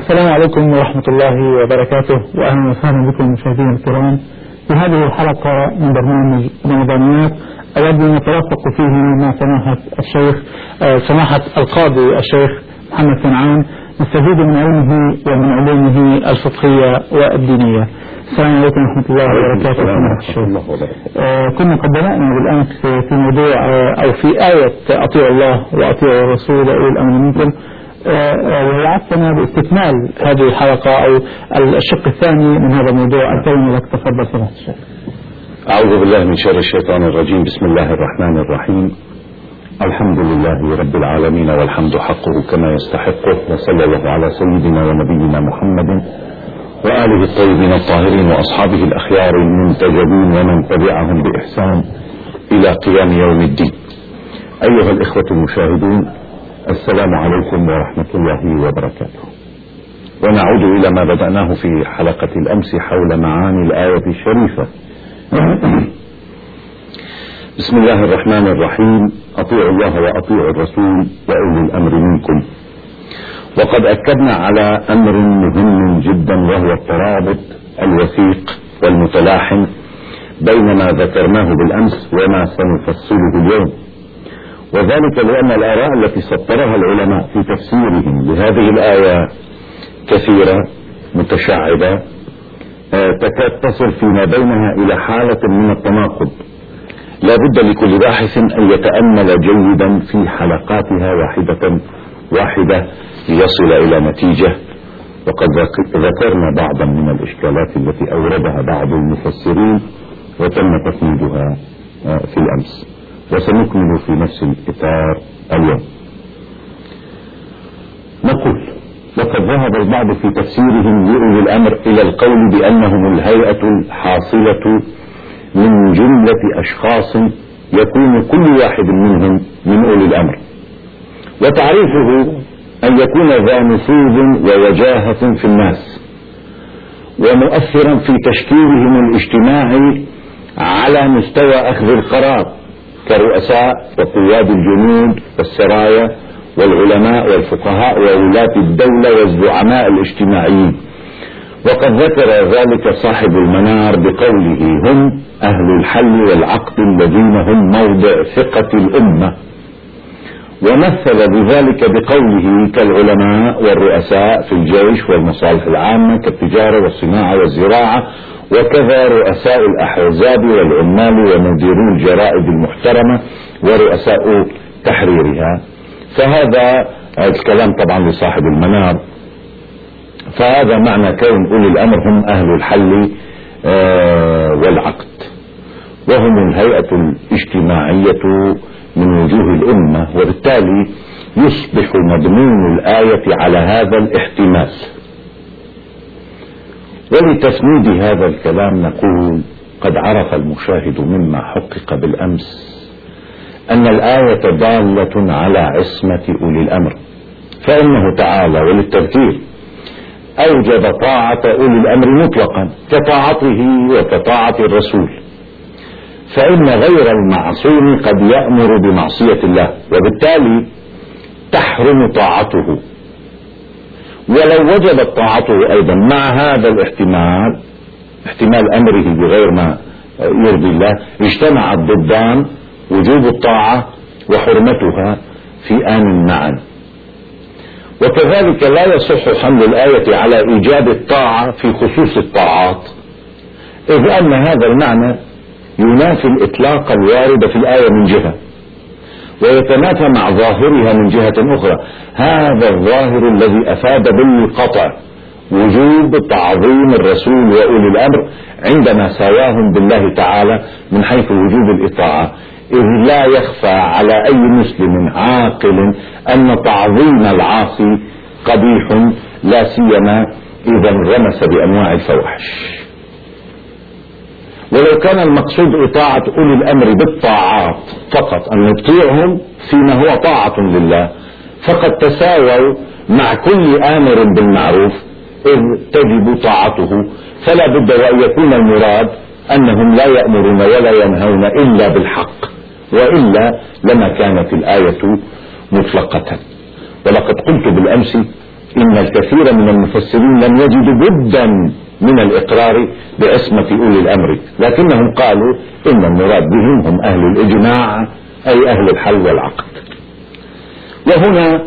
السلام عليكم ورحمة الله وبركاته، وأهلا وسهلا بكم مشاهدينا الكرام في هذه الحلقة من برنامج رمضانيات. أود أن نترافق فيه مع سماحة القاضي الشيخ محمد كنعان، نستفيد من علمه ومن علومه الفقهية والدينية. السلام عليكم ورحمة الله وبركاته. كنا قد بدأنا بالأمس في موضوع أو في آية أطيعوا الله وأطيعوا الرسول وأولي الأمر منكم، ووعدتنا باستكمال هذه الحلقة أو الشق الثاني من هذا الموضوع. الكلمة لك، تفضل سماحة الشيخ. أعوذ بالله من شر الشيطان الرجيم. بسم الله الرحمن الرحيم. الحمد لله رب العالمين، والحمد حقه كما يستحقه، وصلى الله على سيدنا ونبينا محمد وآله الطيبين الطاهرين وأصحابه الأخيار المنتجبين ومن تبعهم بإحسان إلى قيام يوم الدين. أيها الإخوة المشاهدون، السلام عليكم ورحمة الله وبركاته. ونعود إلى ما بدأناه في حلقة الأمس حول معاني الآية الشريفة. بسم الله الرحمن الرحيم. أطيعوا الله وأطيعوا الرسول وأولي الأمر منكم. وقد أكدنا على أمر مهم جدا، وهو الترابط الوثيق والمتلاحم بين ما ذكرناه بالأمس وما سنفصله اليوم، وذلك لأن الآراء التي سطرها العلماء في تفسيرهم لهذه الآية كثيرة متشعبة، تكاد تصل فيما بينها إلى حالة من التناقض. لا بد لكل باحث أن يتأمل جيدا في حلقاتها واحدة ليصل إلى نتيجة. وقد ذكرنا بعضا من الإشكالات التي أوردها بعض المفسرين وتم تفنيدها في الأمس، وسنكمل في نفس الإطار اليوم. نقول: وقد ذهب البعض في تفسيرهم لأولي الأمر إلى القول بأنهم الهيئة الحاصلة من جملة أشخاص يكون كل واحد منهم من أولي الأمر، وتعريفه أن يكون ذا نفوذ ووجاهة في الناس، ومؤثرا في تشكيلهم الاجتماعي على مستوى أخذ القرار كرؤساء وقواد الجنود والسرايا والعلماء والفقهاء وولاة الدولة والزعماء الاجتماعيين. وقد ذكر ذلك صاحب المنار بقوله: هم أهل الحل والعقد الذين هم موضع ثقة الأمة. ومثل بذلك بقوله: كالعلماء والرؤساء في الجيش والمصالح العامة كالتجارة والصناعة والزراعة، وكذا رؤساء الأحزاب والعمال ومديرو الجرائد المحترمة ورؤساء تحريرها. فهذا الكلام طبعا لصاحب المنار. فهذا معنى كون أولي الأمر هم أهل الحل والعقد، وهم الهيئة الاجتماعية من وجوه الأمة، وبالتالي يصبح مضمون الآية على هذا الاحتمال. ولتسنيد هذا الكلام نقول: قد عرف المشاهد مما حقق بالأمس أن الآية دالة على عصمة أولي الأمر، فإنه تعالى وللتذكير أوجب طاعة أولي الأمر مطلقا كطاعته وكطاعة الرسول، فإن غير المعصوم قد يأمر بمعصية الله، وبالتالي تحرم طاعته. ولو وجبت طاعته أيضا مع هذا الاحتمال، احتمال أمره بغير ما يرضي الله، اجتمع الضدان وجوب الطاعة وحرمتها في آن معا. وكذلك لا يصح حمل الآية على إيجاب الطاعة في خصوص الطاعات، إذ أن هذا المعنى ينافي الإطلاق الوارد في الآية من جهة، ويتنافى مع ظاهرها من جهة أخرى. هذا الظاهر الذي أفاد بالقطع وجوب تعظيم الرسول وأولي الأمر عندما ساواهم بالله تعالى من حيث وجوب الإطاعة، إذ لا يخفى على أي مسلم عاقل أن تعظيم العاصي قبيح، لا سيما إذا انغمس بأنواع الفواحش. ولو كان المقصود إطاعة أولي الأمر بالطاعات فقط، أن نطيعهم فيما هو طاعة لله، فقد تساووا مع كل آمر بالمعروف إذ تجب طاعته، فلا بد وأن يكون المراد أنهم لا يأمرون ولا ينهون إلا بالحق، وإلا لما كانت الآية مطلقة. ولقد قلت بالأمس إن الكثير من المفسرين لم يجدوا بدا من الإقرار بعصمة أولي الأمر، لكنهم قالوا إن المراد بهم هم أهل الإجماع، أي أهل الحل والعقد. وهنا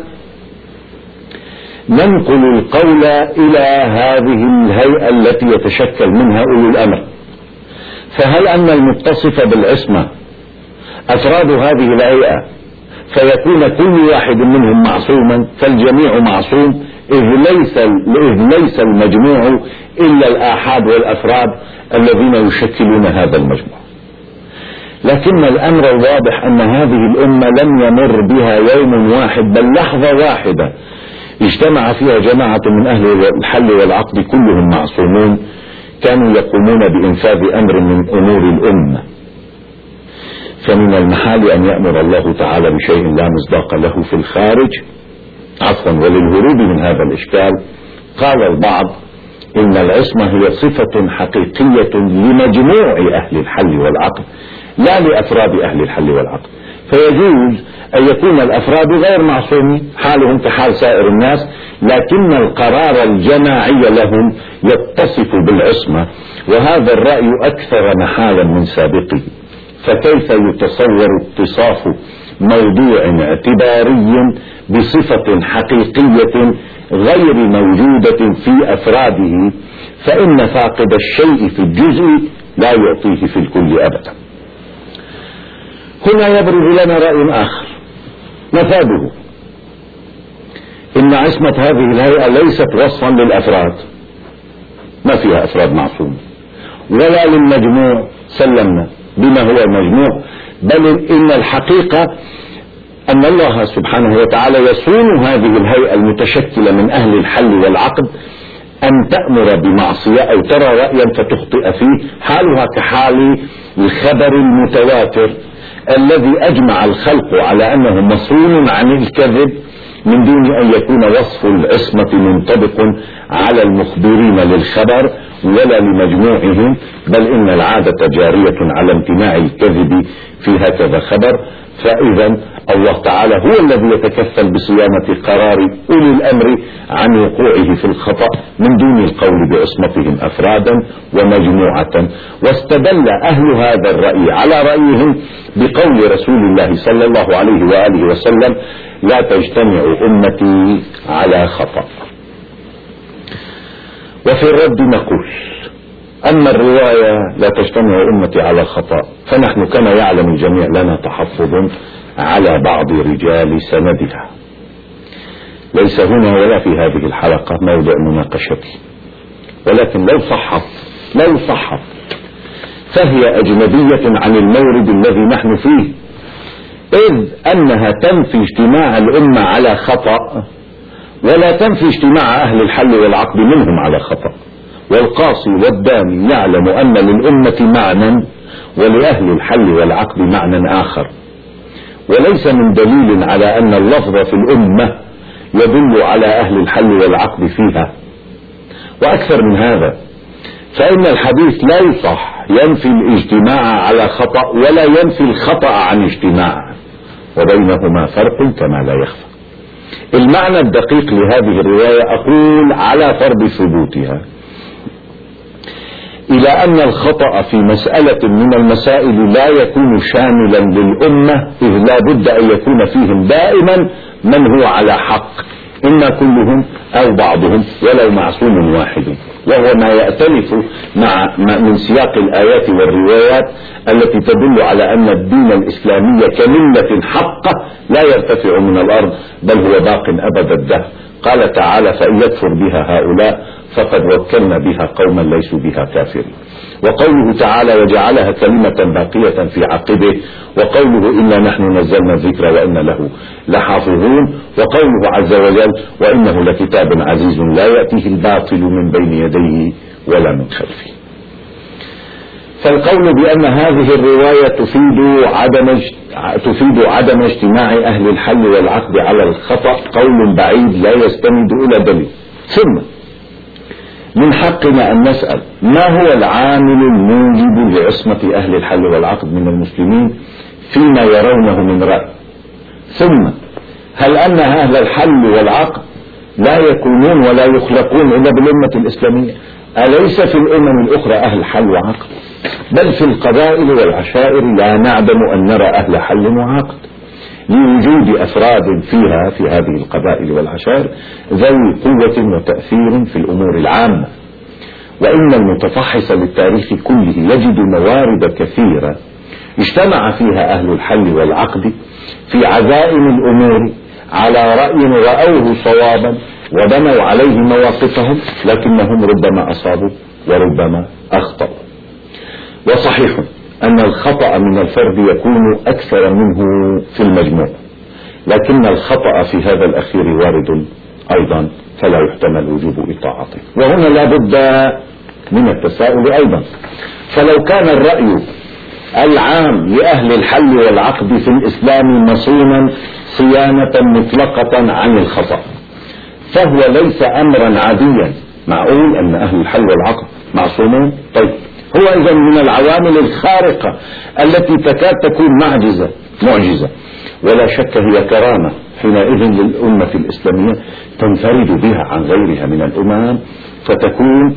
ننقل القول إلى هذه الهيئة التي يتشكل منها أولي الأمر. فهل أن المتصف بالعصمة أفراد هذه الهيئة فيكون كل واحد منهم معصوما فالجميع معصوم، إذ ليس المجموع إلا الآحاد والأفراد الذين يشكلون هذا المجموع. لكن الأمر الواضح أن هذه الأمة لم يمر بها يوم واحد بل لحظة واحدة اجتمع فيها جماعة من أهل الحل والعقد كلهم معصومون كانوا يقومون بإنفاذ أمر من أمور الأمة. فمن المحال أن يأمر الله تعالى بشيء لا مصداق له في الخارج. وللهروب من هذا الإشكال قال البعض إن العصمة هي صفة حقيقية لمجموع أهل الحل والعقد لا لأفراد أهل الحل والعقد، فيجوز أن يكون الأفراد غير معصومين حالهم كحال سائر الناس، لكن القرار الجماعي لهم يتصف بالعصمة، وهذا الرأي أكثر محالا من سابقه. فكيف يتصور اتصاف موضوع اعتباري بصفة حقيقية غير موجودة في أفراده؟ فإن فاقد الشيء في الجزء لا يعطيه في الكل أبدا. هنا يبرز لنا رأي آخر مفاده إن عصمة هذه الهيئة ليست وصفا للأفراد، ما فيها أفراد معصوم، ولا للمجموع سلمنا بما هو المجموع، بل إن الحقيقة أن الله سبحانه وتعالى يصون هذه الهيئة المتشكلة من أهل الحل والعقد أن تأمر بمعصية أو ترى رأيا فتخطئ فيه حالها كحال الخبر المتواتر الذي أجمع الخلق على أنه مصون عن الكذب من دون أن يكون وصف العصمة منطبق على المخبرين للخبر ولا لمجموعهم، بل إن العادة جارية على امتناع الكذب في هكذا خبر. فإذا الله تعالى هو الذي يتكفل بصيانة قرار أولي الأمر عن وقوعه في الخطأ من دون القول بعصمتهم أفرادا ومجموعة. واستدل أهل هذا الرأي على رأيهم بقول رسول الله صلى الله عليه وآله وسلم: لا تجتمع أمتي على خطأ. وفي الرد نقول: أما الرواية لا تجتمع أمتي على خطأ فنحن كما يعلم الجميع لنا تحفظ على بعض رجال سندها، ليس هنا ولا في هذه الحلقة موضع مناقشته، ولكن لو صحت فهي أجنبية عن المورد الذي نحن فيه، إذ أنها تنفي اجتماع الأمة على خطأ ولا تنفي اجتماع أهل الحل والعقد منهم على خطأ. والقاصي والداني يعلم أن للأمة معنى ولأهل الحل والعقد معنى آخر، وليس من دليل على أن اللفظ في الأمة يدل على أهل الحل والعقد فيها. وأكثر من هذا، فإن الحديث لا يصح ينفي الاجتماع على خطأ ولا ينفي الخطأ عن اجتماع، وبينهما فرق كما لا يخفى. المعنى الدقيق لهذه الرواية أقول على فرض ثبوتها إلى أن الخطأ في مسألة من المسائل لا يكون شاملا للأمة، إذ لا بد أن يكون فيهم دائما من هو على حق، إما كلهم أو بعضهم ولو معصوم واحد، وهو ما يأتلف من سياق الآيات والروايات التي تدل على أن الدين الإسلامي كملة حقة لا يرتفع من الأرض بل هو باق أبد الدهر. قال تعالى: فإن يكفر بها هؤلاء فقد وكلنا بها قوما ليسوا بها كافرين. وقوله تعالى: وجعلها كلمة باقية في عقبه، وقوله: إنا نحن نزلنا الذكر وإنا له لحافظون، وقوله عز وجل: وإنه لكتاب عزيز لا يأتيه الباطل من بين يديه ولا من خلفه. فالقول بأن هذه الرواية تفيد عدم اجتماع أهل الحل والعقد على الخطأ قول بعيد لا يستند إلى دليل. ثم من حقنا أن نسأل: ما هو العامل الموجب لعصمة أهل الحل والعقد من المسلمين فيما يرونه من رأي؟ ثم هل أن أهل الحل والعقد لا يكونون ولا يخلقون إلا بالأمة الإسلامية. أليس في الأمم الأخرى أهل حل وعقد؟ بل في القبائل والعشائر لا نعدم أن نرى أهل حل وعقد، لوجود أفراد فيها في هذه القبائل والعشائر ذوي قوة وتأثير في الأمور العامة. وإن المتفحص للتاريخ كله يجد موارد كثيرة اجتمع فيها أهل الحل والعقد في عزائم الأمور على رأي رأوه صوابا وبنوا عليه مواقفهم، لكنهم ربما أصابوا وربما أخطأوا. وصحيح أن الخطأ من الفرد يكون أكثر منه في المجموع، لكن الخطأ في هذا الأخير وارد أيضا، فلا يحتمل وجوب إطاعته. وهنا لا بد من التساؤل أيضا، فلو كان الرأي العام لأهل الحل والعقد في الإسلام مصونا صيانة مطلقة عن الخطأ، فهو ليس أمرا عاديا. معقول أن أهل الحل والعقد معصومون؟ طيب هو إذن من العوامل الخارقة التي تكاد تكون معجزة، ولا شك هي كرامة حينئذ للأمة الإسلامية تنفرد بها عن غيرها من الأمم، فتكون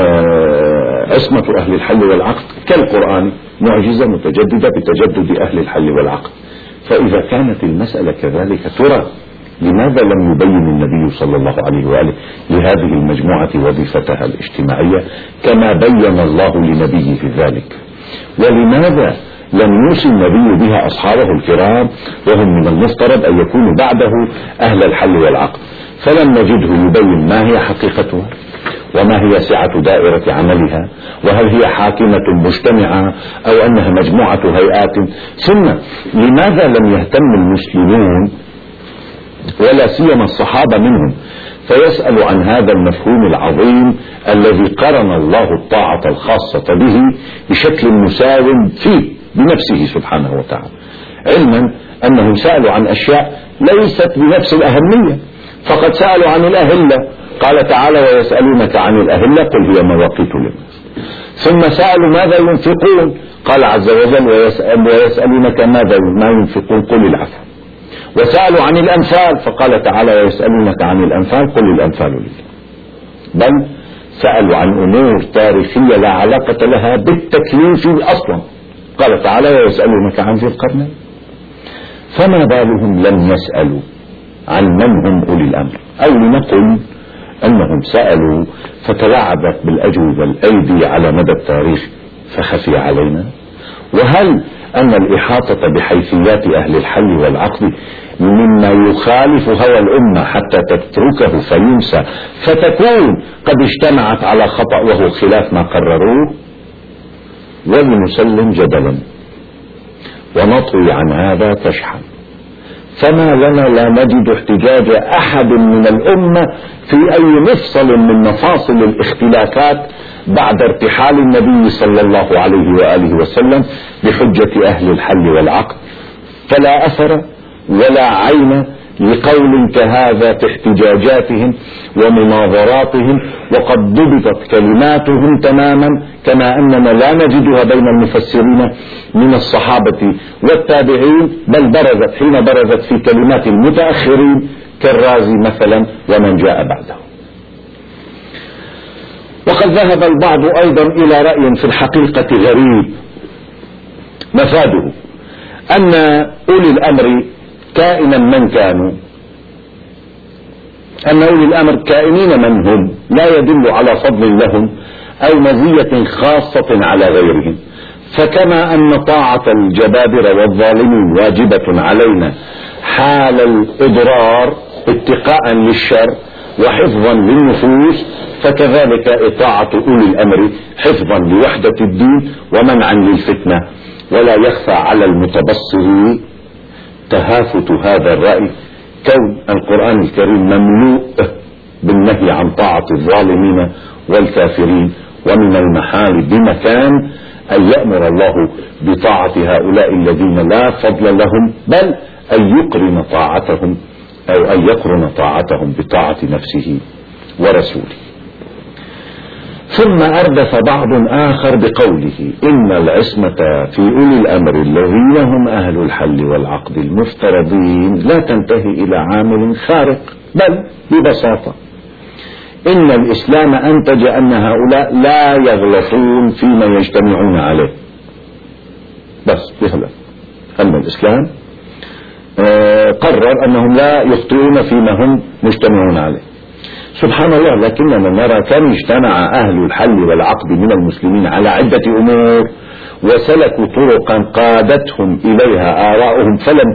عصمة أهل الحل والعقد كالقرآن معجزة متجددة بتجدد أهل الحل والعقد. فإذا كانت المسألة كذلك ترى لماذا لم يبين النبي صلى الله عليه وآله لهذه المجموعة وظيفتها الاجتماعية كما بين الله لنبيه ذلك؟ ولماذا لم يوصي النبي بها أصحابه الكرام وهم من المفترض أن يكونوا بعده أهل الحل والعقد؟ فلم نجده يبين ما هي حقيقتها وما هي سعة دائرة عملها، وهل هي حاكمة مجتمعة أو أنها مجموعة هيئات. ثم لماذا لم يهتم المسلمون ولا سيما الصحابة منهم فيسأل عن هذا المفهوم العظيم الذي قرن الله الطاعة الخاصة به بشكل مساو فيه بنفسه سبحانه وتعالى، علما أنهم سألوا عن أشياء ليست بنفس الأهمية، فقد سألوا عن الأهلة، قال تعالى ويسألونك عن الأهلة قل هي مواقيت للناس. ثم سألوا ماذا ينفقون، قال عز وجل ويسألونك ماذا ينفقون قل العفو. وسألوا عن الأنفال فقال تعالى ويسألونك عن الأنفال قل الأنفال لله. بل سألوا عن أمور تاريخية لا علاقة لها بالتكليف أصلا، قال تعالى ويسألونك عن ذي القرنين. فما بالهم لم يسألوا عن من هم أولي الأمر؟ أو لنقل أنهم سألوا فتلاعبت بالأجوبة الأيدي على مدى التاريخ فخفي علينا. وهل أن الإحاطة بحيثيات أهل الحل والعقد مما يخالف هوى الأمة حتى تتركه فينسى فتكون قد اجتمعت على خطأ وهو خلاف ما قرروه؟ ولنسلم جدلا ونطوي عن هذا كشحا، فما لنا لا نجد احتجاج أحد من الأمة في أي مفصل من مفاصل الاختلافات بعد ارتحال النبي صلى الله عليه وآله وسلم بحجة أهل الحل والعقد، فلا أثر ولا عين لقول كهذا في احتجاجاتهم ومناظراتهم، وقد ضبطت كلماتهم تماما كما أننا لا نجدها بين المفسرين من الصحابة والتابعين، بل برزت حين برزت في كلمات المتأخرين كالرازي مثلا ومن جاء بعده. وقد ذهب البعض أيضا إلى رأي في الحقيقة غريب مفاده أن أولي الأمر كائنا من كانوا، أن أولي الأمر كائنين من هم لا يدل على فضل لهم أو مزية خاصة على غيرهم، فكما أن طاعة الجبابرة والظالمين واجبة علينا حال الإضرار اتقاء للشر وحفظا للنفوس، فكذلك إطاعة أولي الأمر حفظا لوحدة الدين ومنعا للفتنة. ولا يخفى على المتبصر تهافت هذا الرأي كون القرآن الكريم مملوء بالنهي عن طاعة الظالمين والكافرين، ومن المحال بمكان أن يأمر الله بطاعة هؤلاء الذين لا فضل لهم، بل أن يقرن طاعتهم أو أن يقرن طاعتهم بطاعة نفسه ورسوله. ثم أردف بعض آخر بقوله إن العصمة في أولي الأمر الذين هم أهل الحل والعقد المفترضين لا تنتهي إلى عامل خارق، بل ببساطة إن الإسلام أنتج أن هؤلاء لا يغلطون فيما يجتمعون عليه، بس بهذا أن الإسلام قرر أنهم لا يخطئون فيما هم مجتمعون عليه. سبحان الله، لكننا نرى كم اجتمع أهل الحل والعقد من المسلمين على عدة أمور وسلكوا طرقا قادتهم إليها آراؤهم،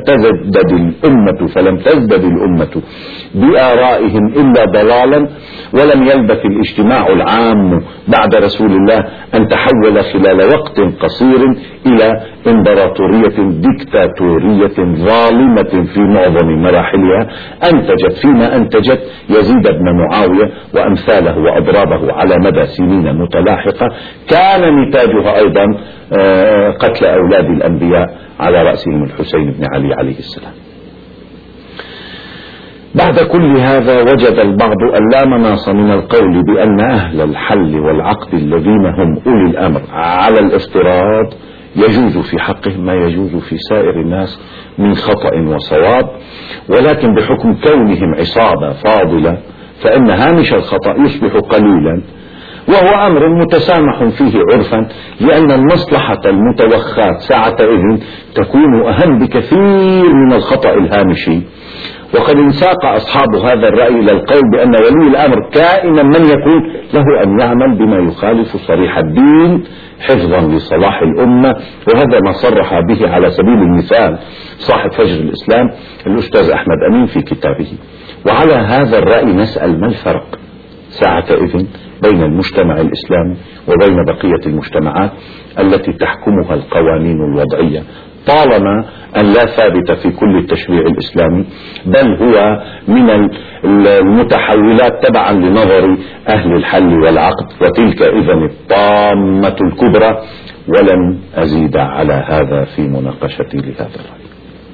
فلم تزدد الأمة بآرائهم إلا ضلالا، ولم يلبث الاجتماع العام بعد رسول الله أن تحول خلال وقت قصير إلى إمبراطورية ديكتاتورية ظالمة في معظم مراحلها، أنتجت فيما أنتجت يزيد بن معاوية وأمثاله وأضرابه على مدى سنين متلاحقة، كان نتاجها أيضا قتل أولاد الأنبياء على رأسهم الحسين بن علي عليه السلام. بعد كل هذا وجد البعض أن لا مناص من القول بأن أهل الحل والعقد الذين هم أولي الأمر على الافتراض يجوز في حقهم ما يجوز في سائر الناس من خطأ وصواب، ولكن بحكم كونهم عصابة فاضلة فإن هامش الخطأ يصبح قليلا، وهو أمر متسامح فيه عرفا، لأن المصلحة المتوخاة ساعتئذ تكون أهم بكثير من الخطأ الهامشي. وقد انساق أصحاب هذا الرأي إلى القول بأن ولي الأمر كائنا من يكون له أن يعمل بما يخالف صريح الدين حفظا لصلاح الأمة، وهذا ما صرح به على سبيل المثال صاحب فجر الإسلام الأستاذ أحمد أمين في كتابه. وعلى هذا الرأي نسأل ما الفرق ساعتئذ بين المجتمع الإسلامي وبين بقية المجتمعات التي تحكمها القوانين الوضعية، طالما أن لا ثابت في كل التشريع الإسلامي، بل هو من المتحولات تبعا لنظر أهل الحل والعقد، وتلك إذن الطامة الكبرى. ولن أزيد على هذا في مناقشتي لهذا الرأي.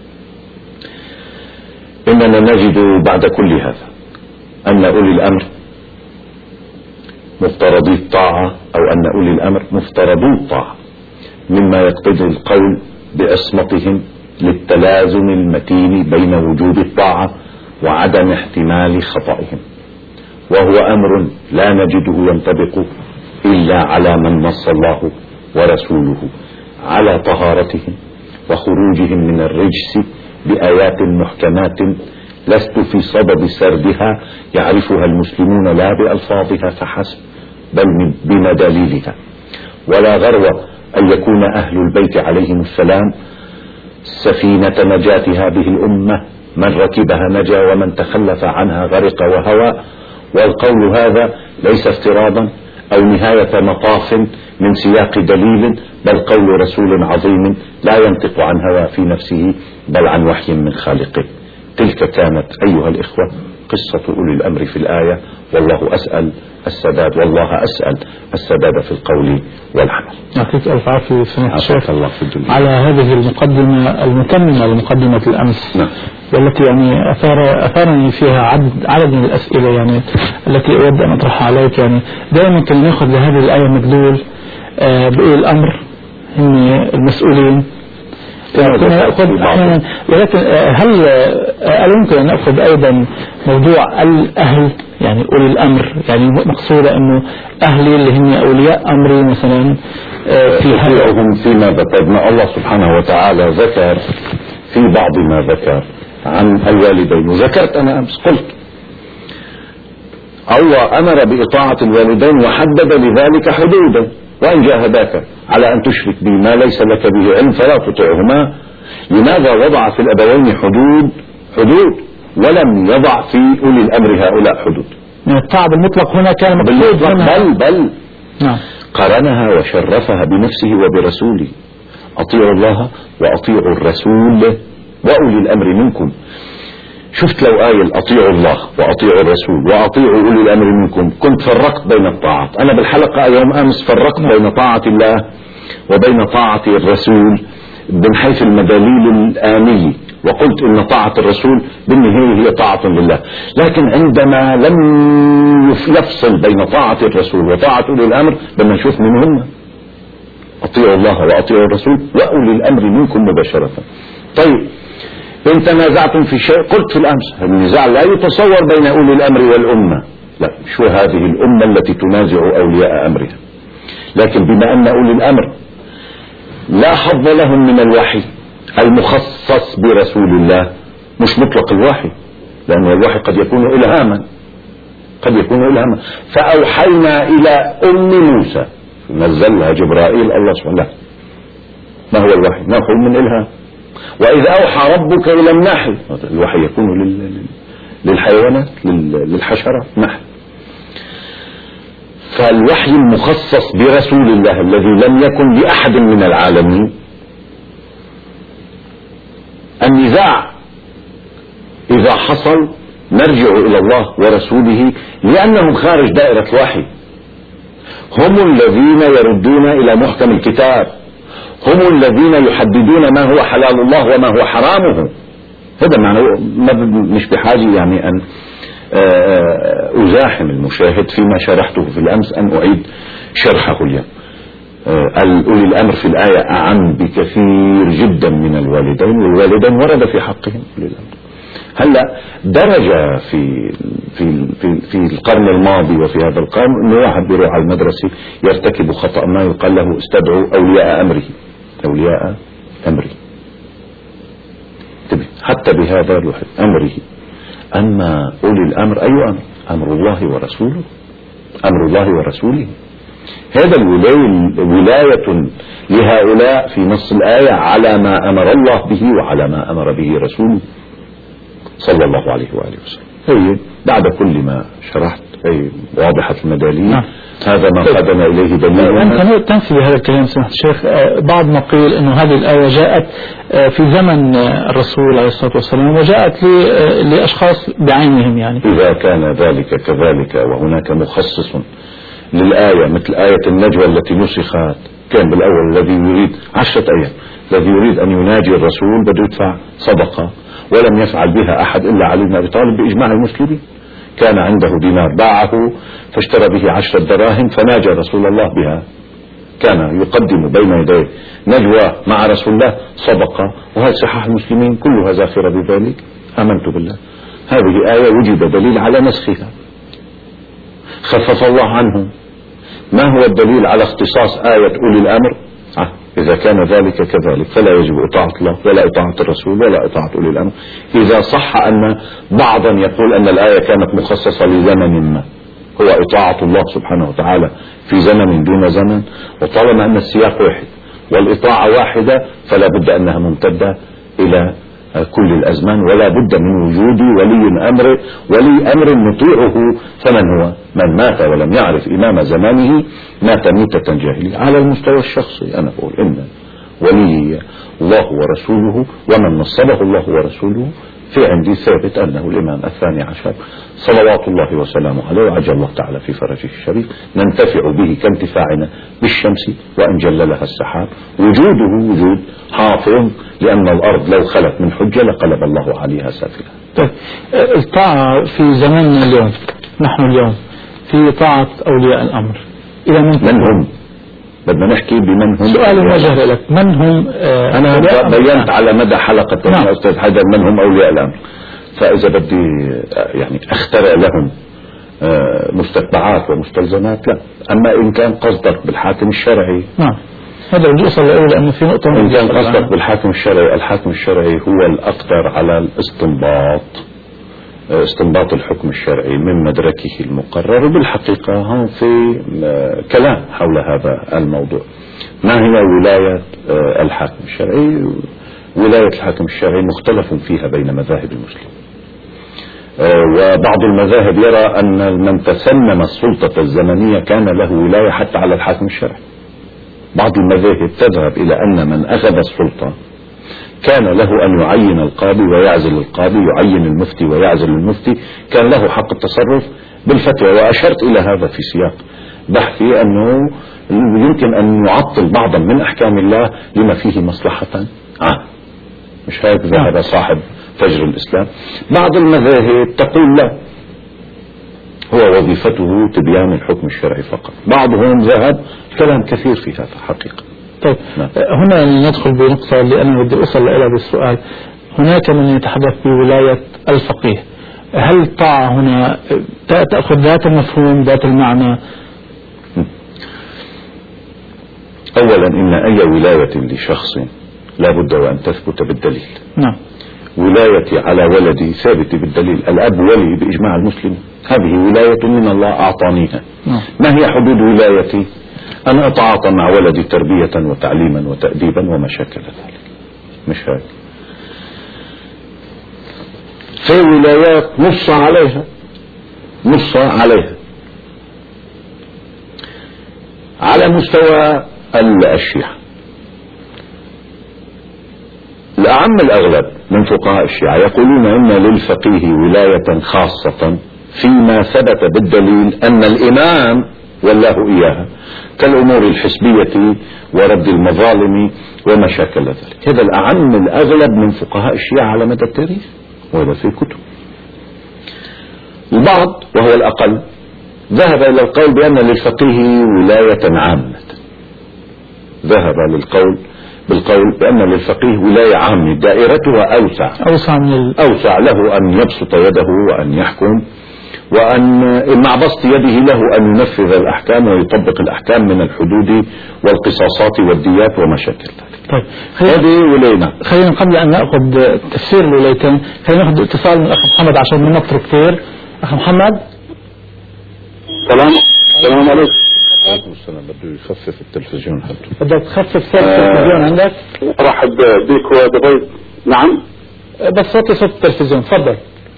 إننا نجد بعد كل هذا أن أولي الأمر مفترضي الطاعة، أو أن أولي الأمر مفترضو الطاعة، مما يقتضي القول بعصمتهم للتلازم المتين بين وجود الطاعة وعدم احتمال خطئهم، وهو أمر لا نجده ينطبق إلا على من نص الله ورسوله على طهارتهم وخروجهم من الرجس بآيات محكمات لست في صدد سردها يعرفها المسلمون لا بألفاظها فحسب بل بمداليلها، ولا غرو أن يكون أهل البيت عليهم السلام سفينة نجاة هذه الأمة، من ركبها نجا ومن تخلف عنها غرق وهوى. والقول هذا ليس افتراضا أو نهاية مطاف من سياق دليل، بل قول رسول عظيم لا ينطق عن هوى في نفسه بل عن وحي من خالقه. تلك كانت أيها الإخوة قصة أولي الأمر في الآية، والله أسأل السداد، والله أسأل السداد في القول والعمل. يعطيك ألف عافية سماحة الشيخ الله في الدنيا على هذه المقدمة المكملة لمقدمة الأمس. نعم. والتي يعني أثارني فيها عدد من الأسئلة يعني التي أود أن أطرحها عليك. يعني دائما كنا نأخذ لهذه الآية مدلول بأولي الأمر هم المسؤولين، ولكن هل يمكن أن نأخذ أيضا موضوع الأهل، يعني أولي الأمر، يعني مقصودة أنه أهلي اللي هم أولياء أمري مثلا في هذا فيما ذكرنا. الله سبحانه وتعالى ذكر في بعض ما ذكر عن الوالدين، وذكرت أنا أمس قلت الله أمر بإطاعة الوالدين وحدد لذلك حدودا، وإن جاهداك على أن تشرك بي ما ليس لك به علم فلا تطعهما. لماذا وضع في الأبوين حدود ولم يضع في أولي الأمر هؤلاء حدود؟ من الطاعة بالمطلق هنا كان مقصود بل نعم. قرنها وشرفها بنفسه وبرسوله، أطيعوا الله وأطيعوا الرسول وأولي الأمر منكم. شفت لو آية أطيعوا الله وأطيعوا الرسول وأطيعوا أولي الأمر منكم كنت فرقت بين الطاعات. أنا بالحلقة يوم أمس فرقت بين طاعة الله وبين طاعة الرسول من حيث المدليل الآني، وقلت إن طاعة الرسول بالنهاية هي طاعة لله. لكن عندما لم يفصل بين طاعة الرسول وطاعة أولي الأمر بدنا نشوف من هم. أطيعوا الله وأطيعوا الرسول وأولي الأمر منكم مباشرة. طيب إن تنازعتم في شيء، قلت في الأمس النزاع لا يتصور بين أولي الأمر والأمة، لا، شو هذه الأمة التي تنازع أولياء أمرها؟ لكن بما أن أولي الأمر لا حظ لهم من الوحي المخصص برسول الله، مش مطلق الوحي، لأن الوحي قد يكون إلهاما، فأوحينا إلى أم موسى، نزلها جبرائيل الله سبحانه. ما هو الوحي؟ ما هو من إلهام. وإذ أوحى ربك إلى النحل، الوحي يكون للحيوانات، للحشرات، نحل. فالوحي المخصص برسول الله الذي لم يكن لأحد من العالمين، النزاع إذا حصل نرجع إلى الله ورسوله، لأنهم خارج دائرة الوحي، هم الذين يردون إلى محكم الكتاب، هم الذين يحددون ما هو حلال الله وما هو حرامه. هذا معنى مش بحاجة يعني أن أزاحم المشاهد فيما شرحته في الأمس أن أعيد شرحه اليوم. أولي الأمر في الآية أعم بكثير جدا من الوالدين، والوالدين ورد في حقهم أولي الأمر. هلا درجة في القرن الماضي وفي هذا القرن انه واحد بيروح على المدرسة يرتكب خطأ ما يقال له استدعوا أولياء أمره، أولياء أمره. حتى بهذا الوحد أمره. أما أولي الأمر أي أمر؟ أمر الله ورسوله، أمر الله ورسوله. هذا ولاية لهؤلاء في نص الآية على ما أمر الله به وعلى ما أمر به رسوله صلى الله عليه وآله وسلم. هي بعد كل ما شرحت هي واضحة المدالين. هذا ما قدم إليه دليل. أنت تنفي هذا الكلام سمحت الشيخ. بعض ما قيل أنه هذه الآية جاءت في زمن الرسول عليه الصلاة والسلام وجاءت لأشخاص بعينهم يعني. إذا كان ذلك كذلك وهناك مخصص للآية مثل آية النجوى التي نسخت، كان بالأول الذي يريد 10 أيام الذي يريد أن يناجي الرسول بده يدفع صدقة، ولم يفعل بها أحد إلا علي بن أبي طالب بإجماع المسلمين. كان عنده دينار باعه فاشترى به 10 دراهم فناجى رسول الله بها. كان يقدم بين يديه نجوى مع رسول الله صدقة، وهذا صحاح المسلمين كلها زاخرة بذلك. آمنت بالله. هذه آية وجد دليل على نسخها، خفف الله عنهم. ما هو الدليل على اختصاص آية أولي الأمر؟ إذا كان ذلك كذلك فلا يجب إطاعة الله ولا إطاعة الرسول ولا إطاعة أولي الأمر. إذا صح أن بعضا يقول أن الآية كانت مخصصة لزمن ما، هو إطاعة الله سبحانه وتعالى في زمن دون زمن، وطالما أن السياق واحد والإطاعة واحدة فلا بد أنها ممتدة إلى كل الأزمان، ولا بد من وجود ولي أمر نطيعه. فمن هو؟ من مات ولم يعرف إمام زمانه مات ميتة جاهلية. على المستوى الشخصي أنا أقول إن ولي الله ورسوله، ومن نصبه الله ورسوله في عندي ثابت أنه الإمام الثاني عشر صلوات الله وسلامه عليه، وعجل الله تعالى في فرجه الشريف. ننتفع به كانتفاعنا بالشمس وإن جللها السحاب. وجوده وجود حافظ، لأن الأرض لو خلت من حجة لقلب الله عليها سافلة. طيب الطاعة في زماننا اليوم، نحن اليوم في طاعة أولياء الأمر، إذا من هم؟ بدنا نحكي بمن هم. سؤال موجه لك، من هم؟ أنا بينت على مدى حلقة يا أستاذ حيدر من هم أولياء الأمر، فإذا بدي يعني أخترع لهم مستتبعات ومستلزمات لا. أما إن كان قصدك بالحاكم الشرعي، نعم هذا بدي أوصل لأقول أنه في نقطة. إن كان قصدك بالحاكم الشرعي، الحاكم الشرعي هو الأقدر على استنباط الحكم الشرعي من مدركه المقرر. وبالحقيقة هم في كلام حول هذا الموضوع. ما هي ولاية الحاكم الشرعي؟ ولاية الحاكم الشرعي مختلف فيها بين مذاهب المسلمين، وبعض المذاهب يرى أن من تسنم السلطة الزمنية كان له ولاية حتى على الحاكم الشرعي. بعض المذاهب تذهب إلى أن من أخذ السلطة كان له أن يعين القاضي ويعزل القاضي، يعين المفتي ويعزل المفتي، كان له حق التصرف بالفتوى. وأشرت إلى هذا في سياق بحثي أنه يمكن أن يعطل بعضا من أحكام الله لما فيه مصلحة عامة. مش هيك ذهب صاحب فجر الإسلام. بعض المذاهب تقول لا، هو وظيفته تبيان الحكم الشرعي فقط. بعضهم ذهب كلام كثير في هذا حقيقة. طيب هنا ندخل بنقطة اللي أنا بدي أصل إلى بالسؤال. هناك من يتحدث بولاية الفقيه، هل الطاعة هنا تأخذ ذات المفهوم ذات المعنى؟ أولا إن أي ولاية لشخص لا بد وأن تثبت بالدليل. نعم. ولايتي على ولدي ثابت بالدليل، الأب ولي بإجماع المسلمين، هذه ولاية من الله أعطانيها. نعم. ما هي حدود ولايتي؟ أن أتعاطى مع ولدي تربية وتعليما وتأديبا وما شاكل ذلك، مش هيك. في ولايات نص عليها على مستوى الشيعة. الأعم الأغلب من فقهاء الشيعة يقولون إن للفقيه ولاية خاصة فيما ثبت بالدليل أن الإمام والله إياها، كالأمور الحسبية ورد المظالم وما شاكل ذلك. هذا الأعم الأغلب من فقهاء الشيعة على مدى التاريخ، وهذا في كتب. البعض وهو الأقل ذهب إلى القول بأن للفقيه ولاية عامة، ذهب بالقول بأن للفقيه ولاية عامة دائرتها أوسع له أن يبسط يده وأن يحكم، وأن مع بسط يده له أن ينفذ الأحكام ويطبق الأحكام من الحدود والقصاصات والديات وما شاكل ذلك. طيب هذه ولاية. خلينا قبل أن نأخذ تفسير الولايتين خلينا نأخذ اتصال من الأخ محمد عشان ننطر كثير. أخ محمد. السلام عليكم. عليكم السلام. بده يخفف التلفزيون حتى. بدك تخفف صوت التلفزيون عندك؟ أرحب بك ودبي. نعم. بس صوت التلفزيون تفضل.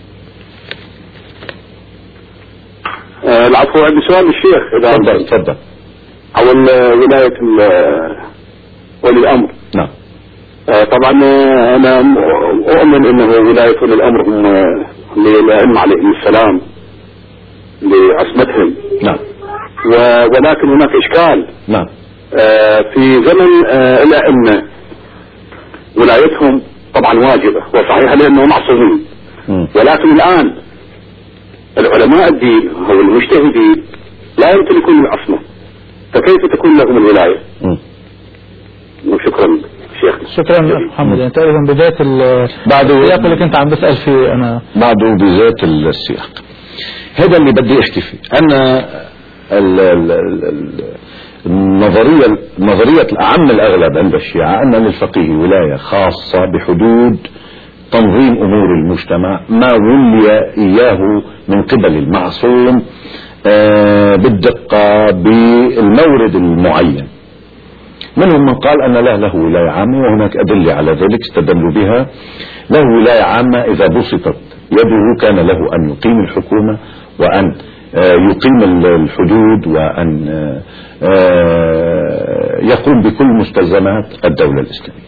العفو، عندي سؤال للشيخ إذا تفضل. حول ولاية ولي الأمر. نعم. طبعا أنا أؤمن أنه ولاية ولي الأمر هم للأئمة عليهم السلام لعصمتهم. نعم. ولكن هناك إشكال. نعم. في زمن الأئمة ولايتهم طبعا واجبة وصحيحة لأنهم معصومين، ولكن الآن العلماء الدين أو المجتهدين لا يمتلكون العصمة، فكيف تكون لهم الولاية؟ وشكرا شيخ. شكرا محمد. يعني تقريبا بداية السياق اللي كنت عم بسأل فيه أنا. بعده بذات السياق هذا اللي بدي احكي فيه. أن نظرية الأعم الأغلب عند الشيعة أن للفقيه ولاية خاصة بحدود تنظيم أمور المجتمع ما ولي إياه من قبل المعصوم بالدقة بالمورد المعين. منهم من قال أن له ولاية عامة، وهناك أدلة على ذلك استدلوا بها. له ولاية عامة إذا بسطت يده كان له أن يقيم الحكومة وأن يقيم الحدود وأن يقوم بكل مستلزمات الدولة الإسلامية.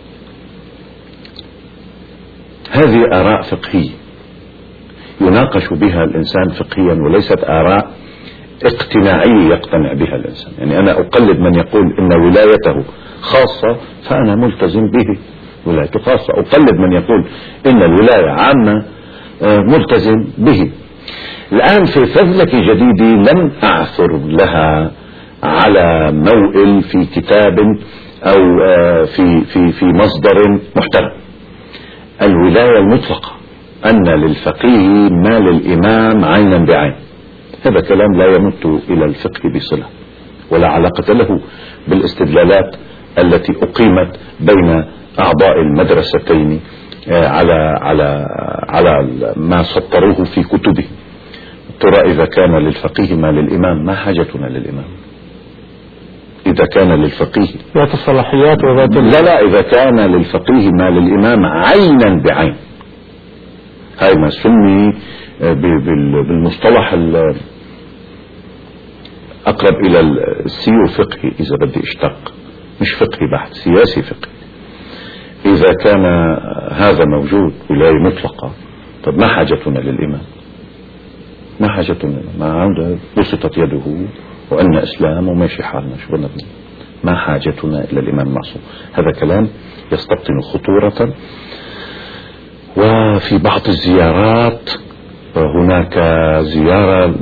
هذه آراء فقهية يناقش بها الإنسان فقهيا، وليست آراء اقتناعية يقتنع بها الإنسان. يعني أنا أقلد من يقول إن ولايته خاصة فأنا ملتزم به ولايته خاصة، أقلد من يقول إن الولاية عامة ملتزم به. الآن في فذلك جديدة لم أعثر لها على موئل في كتاب أو في مصدر محترم. الولاية المطلقة أن للفقيه ما للإمام عينا بعين، هذا كلام لا يمت إلى الفقه بصلة ولا علاقة له بالاستدلالات التي أقيمت بين أعضاء المدرستين على ما سطروه في كتبه. ترى إذا كان للفقيه ما للإمام ما حاجتنا للإمام؟ إذا كان للفقيه ذات الصلاحيات وذات لا إذا كان للفقيه ما للإمام عينا بعين، هاي ما سمي بالمصطلح أقرب إلى السيو فقهي إذا بدي اشتق، مش فقهي بحت، سياسي فقهي. إذا كان هذا موجود ولاية مطلقة، طب ما حاجتنا للإمام؟ ما حاجتنا، ما عنده بسطت يده وأن إسلام وماشي حالنا، شو بدنا؟ ما حاجتنا إلى الإمام المعصوم. هذا كلام يستبطن خطورة. وفي بعض الزيارات هناك زيارة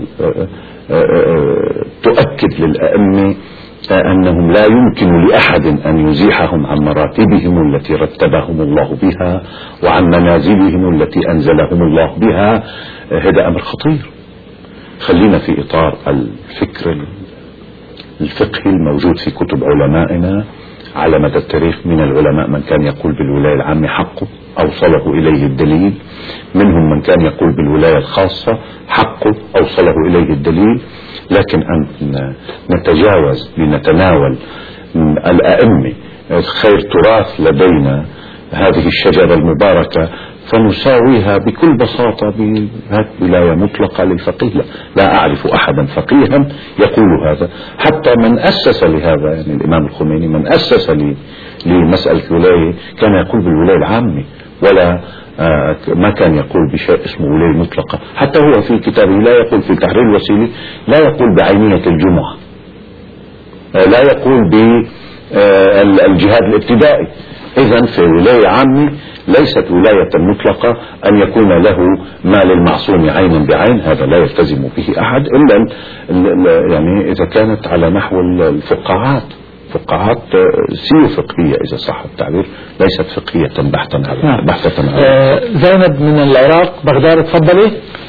تؤكد للأئمة أنهم لا يمكن لأحد أن يزيحهم عن مراتبهم التي رتبهم الله بها وعن منازلهم التي أنزلهم الله بها. هذا أمر خطير. خلينا في إطار الفكر الفقهي الموجود في كتب علمائنا على مدى التاريخ. من العلماء من كان يقول بالولاية العامة حقه أوصله إليه الدليل، منهم من كان يقول بالولاية الخاصة حقه أوصله إليه الدليل. لكن أن نتجاوز لنتناول الأئمة خير تراث لدينا هذه الشجرة المباركة فنساويها بكل بساطة بولاية مطلقة للفقيه، لا أعرف أحدا فقيها يقول هذا. حتى من أسس لهذا يعني الإمام الخميني من أسس لمسألة الولاية كان يقول بالولاية العامة، ولا ما كان يقول بشيء اسمه ولاية مطلقة. حتى هو في كتابه لا يقول في تحرير الوسيلة لا يقول بعينية الجمعة، لا يقول بالجهاد الابتدائي. إذن في ولاية عامة ليست ولاية مطلقة أن يكون له ما للمعصوم عينا بعين، هذا لا يلتزم به أحد إلا يعني إذا كانت على نحو الفقاعات سيو فقهية إذا صح التعبير، ليست فقهية بحثا زينب من العراق بغداد، تفضلي.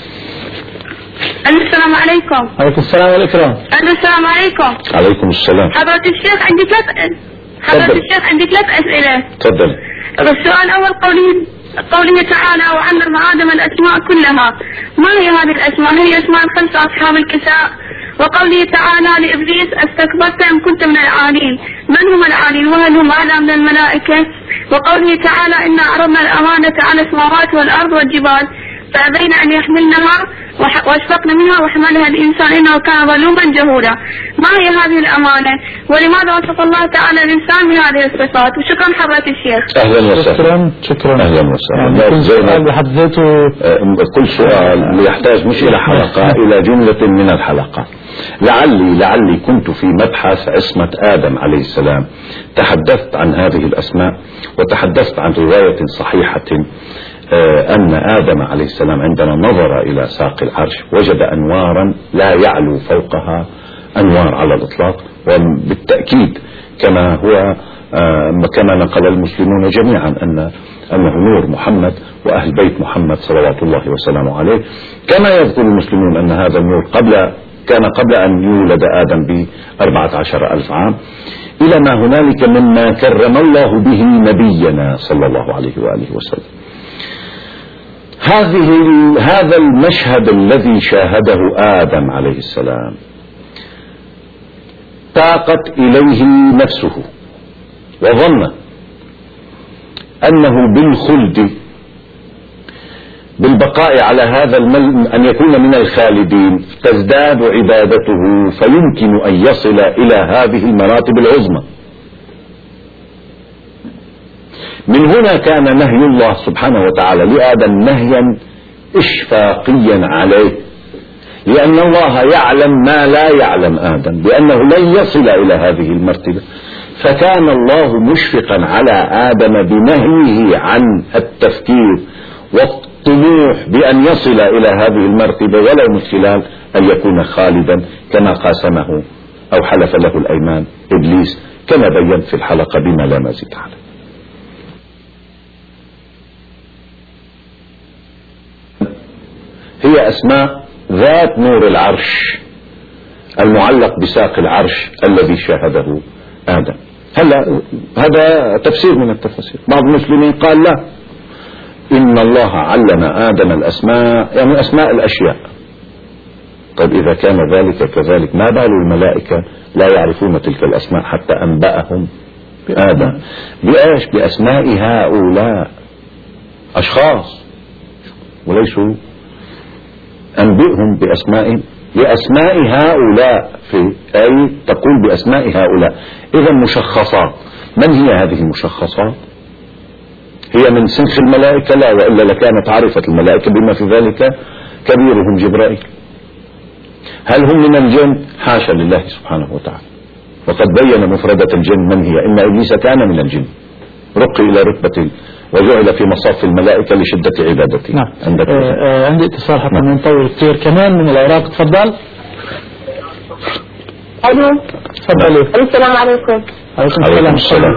السلام عليكم. عليكم السلام والإكرام. السلام عليكم. عليكم السلام. حضرة الشيخ عندي ثلاث أسئلة. تفضل. السؤال الأول قوله تعالى وعلم آدم الأسماء كلها، ما هي هذه الأسماء؟ هي أسماء الخمسة أصحاب الكساء. وقوله تعالى لإبليس استكبرت أم كنت من العالين، من هم العالين وهل هم أعلى من الملائكة؟ وقوله تعالى إنا عرضنا الأمانة على السماوات والأرض والجبال فأبين أن يحملنها واشفقن منها وحملها الإنسان إنه كان ظلوما جهولا. ما هي هذه الأمانة ولماذا وصف الله تعالى الإنسان بهذه الصفات؟ وشكرا حضرة الشيخ. أهلا وسهلا. شكرا. أهلا وسهلا. يعني كل سؤال بحد ذاته كل سؤال يحتاج مش إلى حلقة إلى جملة من الحلقات. لعلي كنت في مبحث عصمة آدم عليه السلام تحدثت عن هذه الأسماء، وتحدثت عن رواية صحيحة أن آدم عليه السلام عندما نظر إلى ساق العرش وجد أنوارا لا يعلو فوقها أنوار على الإطلاق. وبالتأكيد كما نقل المسلمون جميعا أنه نور محمد وأهل بيت محمد صلوات الله وسلامه عليه، كما يذكر المسلمون أن هذا النور كان قبل أن يولد آدم ب14,000 عام، إلى ما هنالك مما كرم الله به نبينا صلى الله عليه وآله وسلم. هذا المشهد الذي شاهده آدم عليه السلام تاقت إليه نفسه وظن أنه بالخلد بالبقاء على هذا أن يكون من الخالدين تزداد عبادته فيمكن أن يصل إلى هذه المراتب العظمى. من هنا كان نهي الله سبحانه وتعالى لآدم نهيا إشفاقيا عليه، لأن الله يعلم ما لا يعلم آدم، بأنه لن يصل إلى هذه المرتبة، فكان الله مشفقا على آدم بنهيه عن التفكير والطموح بأن يصل إلى هذه المرتبة ولو من خلال أن يكون خالدا كما قاسمه أو حلف له الأيمان إبليس، كما بين في الحلقة بما لا مزيد عليه. هي أسماء ذات نور العرش المعلق بساق العرش الذي شاهده آدم. هذا تفسير من التفاسير. بعض المسلمين قال لا، إن الله علم آدم الأسماء يعني أسماء الأشياء. طيب إذا كان ذلك كذلك ما بال الملائكة لا يعرفون تلك الأسماء حتى أنبأهم آدم بإيش؟ بأسماء هؤلاء أشخاص وليسوا أنبئهم بأسماء هؤلاء أي تقول بأسماء هؤلاء. إذا مشخصات. من هي هذه المشخصات؟ هي من سنخ الملائكة؟ لا، وإلا لكانت عرفت الملائكة بما في ذلك كبيرهم جبرائيل. هل هم من الجن؟ حاشا لله سبحانه وتعالى، وقد بين مفردة الجن من هي. إن إبليس كان من الجن، رقي إلى رتبة وجعل في مصاف الملائكة لشدة عبادته. نعم. عندي اتصال حتى ما نطول كثير كمان من العراق. تفضل. الو. تفضلي. السلام عليكم. عليكم السلام.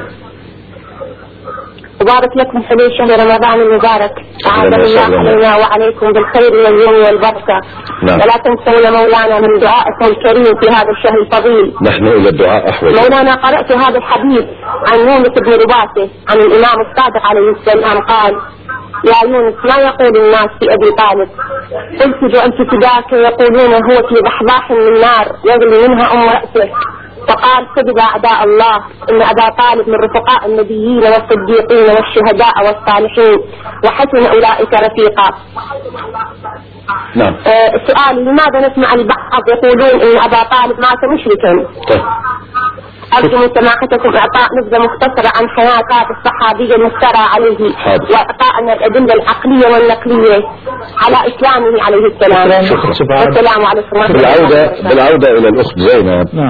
مبارك لكم حلول شهر رمضان المبارك. أعاد الله علينا وعليكم بالخير واليوم والبركة. نعم. ولا تنسون مولانا من دعائكم الكريم في هذا الشهر الفضيل. نحن إلى الدعاء أحوج. مولانا قرأت هذا الحديث عن يونس بن رباته عن الإمام الصادق عليه السلام قال: يا يونس ما يقول الناس في أبي طالب؟ قلت جعلت فداك يقولون هو في ضحضاح من نار يغلي منها أم رأسه. فقال: كذب أعداء الله، إن أبا طالب من رفقاء النبيين والصديقين والشهداء والصالحين وحسن أولئك رفيقا. نعم. سؤالي: لماذا نسمع البعض يقولون إن أبا طالب مات مشركا؟ طيب. أرجو من سماحتكم إعطاء نبذة مختصرة عن حياة هذا الصحابي المفترى عليه، وإعطاءنا الأدلة العقلية والنقلية على إسلامه عليه السلام. شكرا. والسلام عليكم ورحمة الله. بالعودة إلى الأخت زينب. نعم.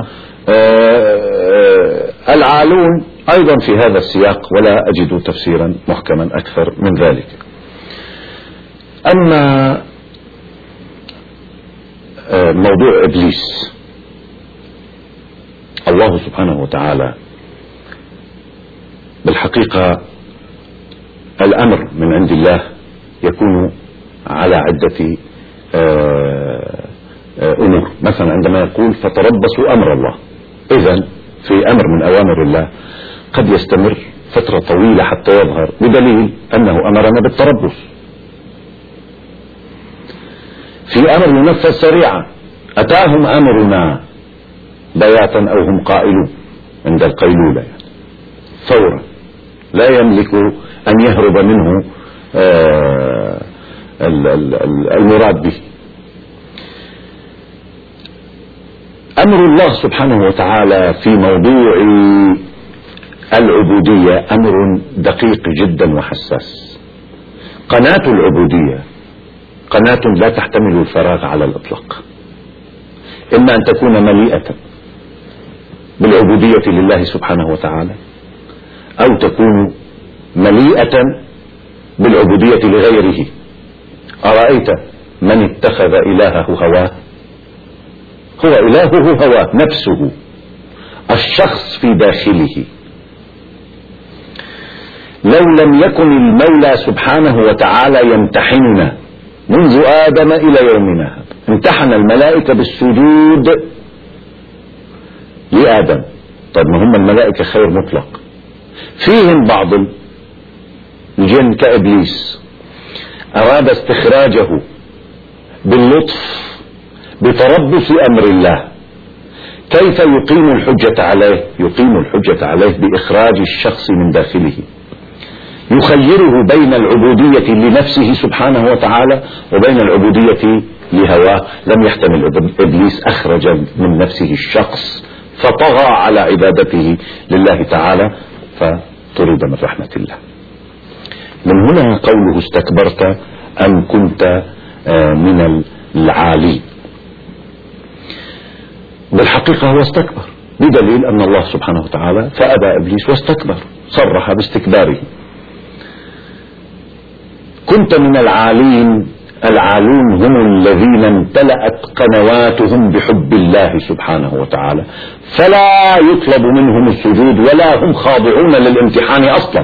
العالون أيضا في هذا السياق ولا أجد تفسيرا محكما أكثر من ذلك. أما موضوع إبليس، الله سبحانه وتعالى بالحقيقة الأمر من عند الله يكون على عدة أمور. مثلا عندما يقول فتربصوا أمر الله، إذن في أمر من أوامر الله قد يستمر فترة طويلة حتى يظهر، بدليل أنه أمرنا بالتربص. في أمر ينفذ سريعا، أتاهم أمرنا بياتا أو هم قائلون عند القيلولة، يعني فورا لا يملك أن يهرب منه المراد به. أمر الله سبحانه وتعالى في موضوع العبودية أمر دقيق جدا وحساس. قناة العبودية قناة لا تحتمل الفراغ على الإطلاق، إما أن تكون مليئة بالعبودية لله سبحانه وتعالى، أو تكون مليئة بالعبودية لغيره. أرأيت من اتخذ إلهه هواه؟ هو إلهه هواه نفسه، الشخص في داخله. لو لم يكن المولى سبحانه وتعالى يمتحننا منذ آدم إلى يومنا هذا، امتحن الملائكة بالسجود لآدم. طيب ما هم الملائكة خير مطلق، فيهم بعض الجن كإبليس أراد استخراجه باللطف بتربص أمر الله. كيف يقيم الحجة عليه؟ يقيم الحجة عليه بإخراج الشخص من داخله، يخيره بين العبودية لنفسه سبحانه وتعالى وبين العبودية لهواه. لم يحتمل إبليس، أخرج من نفسه الشخص فطغى على عبادته لله تعالى فطرد من رحمة الله. من هنا قوله استكبرت أم كنت من العالين. بالحقيقة هو استكبر، بدليل أن الله سبحانه وتعالى فأبى إبليس واستكبر، صرح باستكباره. كنت من العالين، العالون هم الذين امتلأت قنواتهم بحب الله سبحانه وتعالى، فلا يطلب منهم السجود ولا هم خاضعون للامتحان أصلا.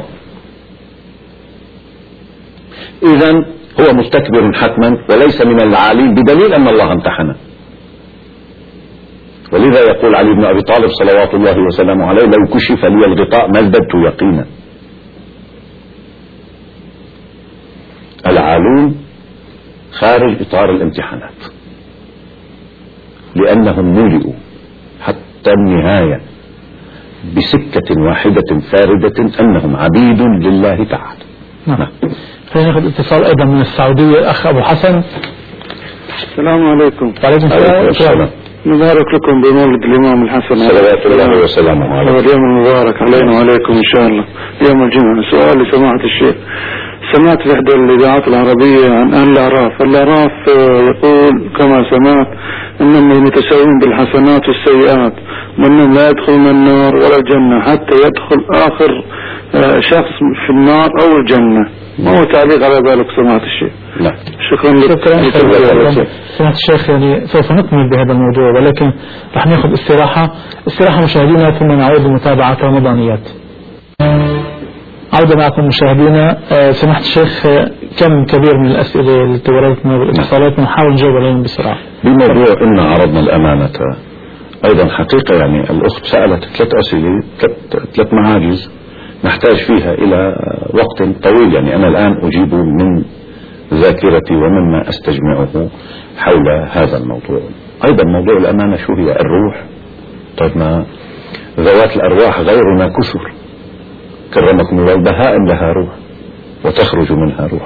إذن هو مستكبر حتما وليس من العالين، بدليل أن الله امتحنه. ولذا يقول علي بن أبي طالب صلوات الله وسلامه عليه: لو كشف لي الغطاء ما ازددت يقينا. العالون خارج إطار الامتحانات، لأنهم ملئوا حتى النهاية بسكة واحدة فاردة أنهم عبيد لله تعالى. نعم. خلينا ناخذ اتصال أيضا من السعودية. الأخ أبو حسن. السلام عليكم. وعليكم السلام. مبارك لكم بمولد الإمام الحسن صلوات الله وسلامه عليه. واليوم المبارك علينا وعليكم إن شاء الله يوم الجمعة. سؤال لسماحة الشيخ: سمعت في إحدى الإذاعات العربية عن أهل الأعراف يقول كما سمعت أنهم متساوون بالحسنات والسيئات، وأنهم لا يدخلون النار ولا الجنة حتى يدخل آخر شخص في النار أو الجنة. ما هو تعليق على ذلك سماحة الشيخ؟ لا. شكرا لك سماحة الشيخ. يعني سوف نكمل بهذا الموضوع ولكن رح ناخذ استراحة مشاهدينا ثم نعود لمتابعة رمضانيات. عودة معكم مشاهدينا. سماحة الشيخ كم كبير من الأسئلة اللي توردتنا والاتصالات نحاول نجاوب عليهم بسرعة. بموضوع إن عرضنا الأمانة أيضا حقيقة يعني الأخت سألت 3 أسئلة 3 معاجز نحتاج فيها إلى وقت طويل. يعني أنا الآن أجيب من ذاكرتي ومما أستجمعه حول هذا الموضوع. أيضا موضوع الأمانة شو هي؟ الروح. طيب ما ذوات الأرواح غيرنا كثر كرمكم الله. البهائم لها روح وتخرج منها روح.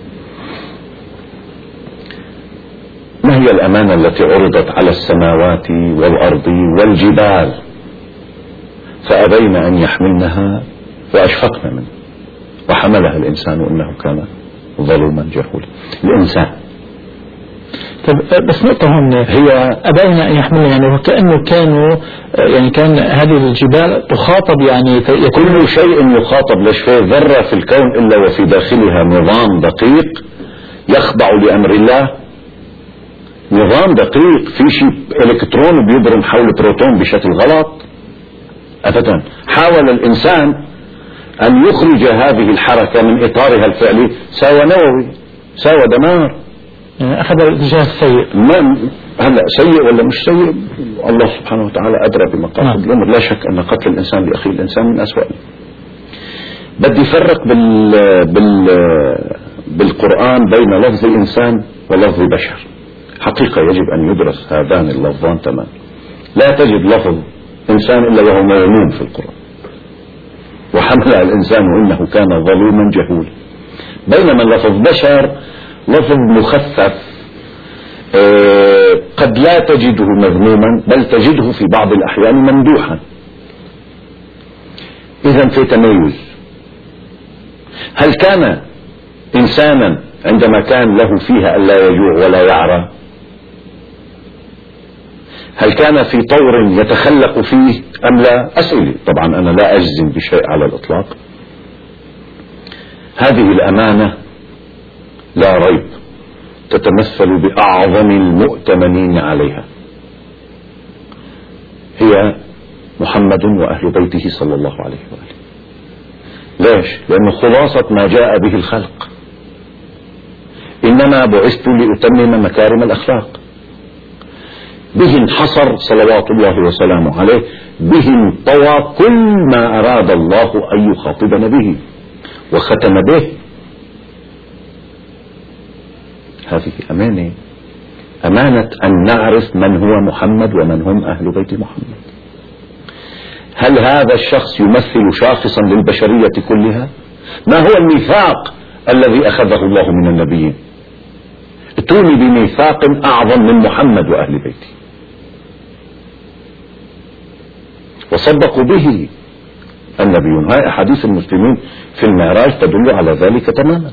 ما هي الأمانة التي عرضت على السماوات والأرض والجبال فأبين أن يحملنها وأشفقن منه وحملها الإنسان إنه كان ظلوما جهولا. الإنسان. طب بس نقطة هون هي أبين أن يحملها يعني وكأنه كان هذه الجبال تخاطب يعني كل شيء يخاطب. ليش في ذرة في الكون إلا وفي داخلها نظام دقيق يخضع لأمر الله. نظام دقيق. في شيء إلكترون بيبرم حول بروتون بشكل غلط أبدا. حاول الإنسان أن يخرج هذه الحركة من إطارها الفعلي سوى نووي سوى دمار. أخذ الاتجاه السيء. هلا سيء ولا مش سيء الله سبحانه وتعالى أدرى بمقاصد الأمر. لا شك أن قتل الإنسان لأخيه الإنسان من أسوأ. بدي يفرق بالقرآن بين لفظ إنسان ولفظ بشر. حقيقة يجب أن يدرس هذان اللفظان تماما. لا تجد لفظ إنسان إلا وهو مذموم في القرآن. وحمل الإنسان إنه كان ظلوما جهولا. بينما لفظ بشر لفظ مخفف قد لا تجده مذموما بل تجده في بعض الأحيان ممدوحا. إذن في تميز. هل كان إنسانا عندما كان له فيها ألا يجوع ولا يعرى؟ هل كان في طور يتخلق فيه أم لا؟ أسئلة. طبعا أنا لا أجزم بشيء على الإطلاق. هذه الأمانة لا ريب تتمثل بأعظم المؤتمنين عليها هي محمد وأهل بيته صلى الله عليه وآله. ليش؟ لأنه خلاصة ما جاء به الخلق. إنما بعثت لأتمم مكارم الأخلاق. به انحصر صلوات الله وسلامه عليه. به انطوى كل ما أراد الله أن يخاطبنا به وختم به. هذه أمانة أن نعرف من هو محمد ومن هم أهل بيت محمد. هل هذا الشخص يمثل شاخصا للبشرية كلها؟ ما هو الميثاق الذي أخذه الله من النبيين؟ ائتوني بميثاق أعظم من محمد وأهل بيته. وصدقوا به النبيون. هاي أحاديث المسلمين في المعراج تدل على ذلك تماما.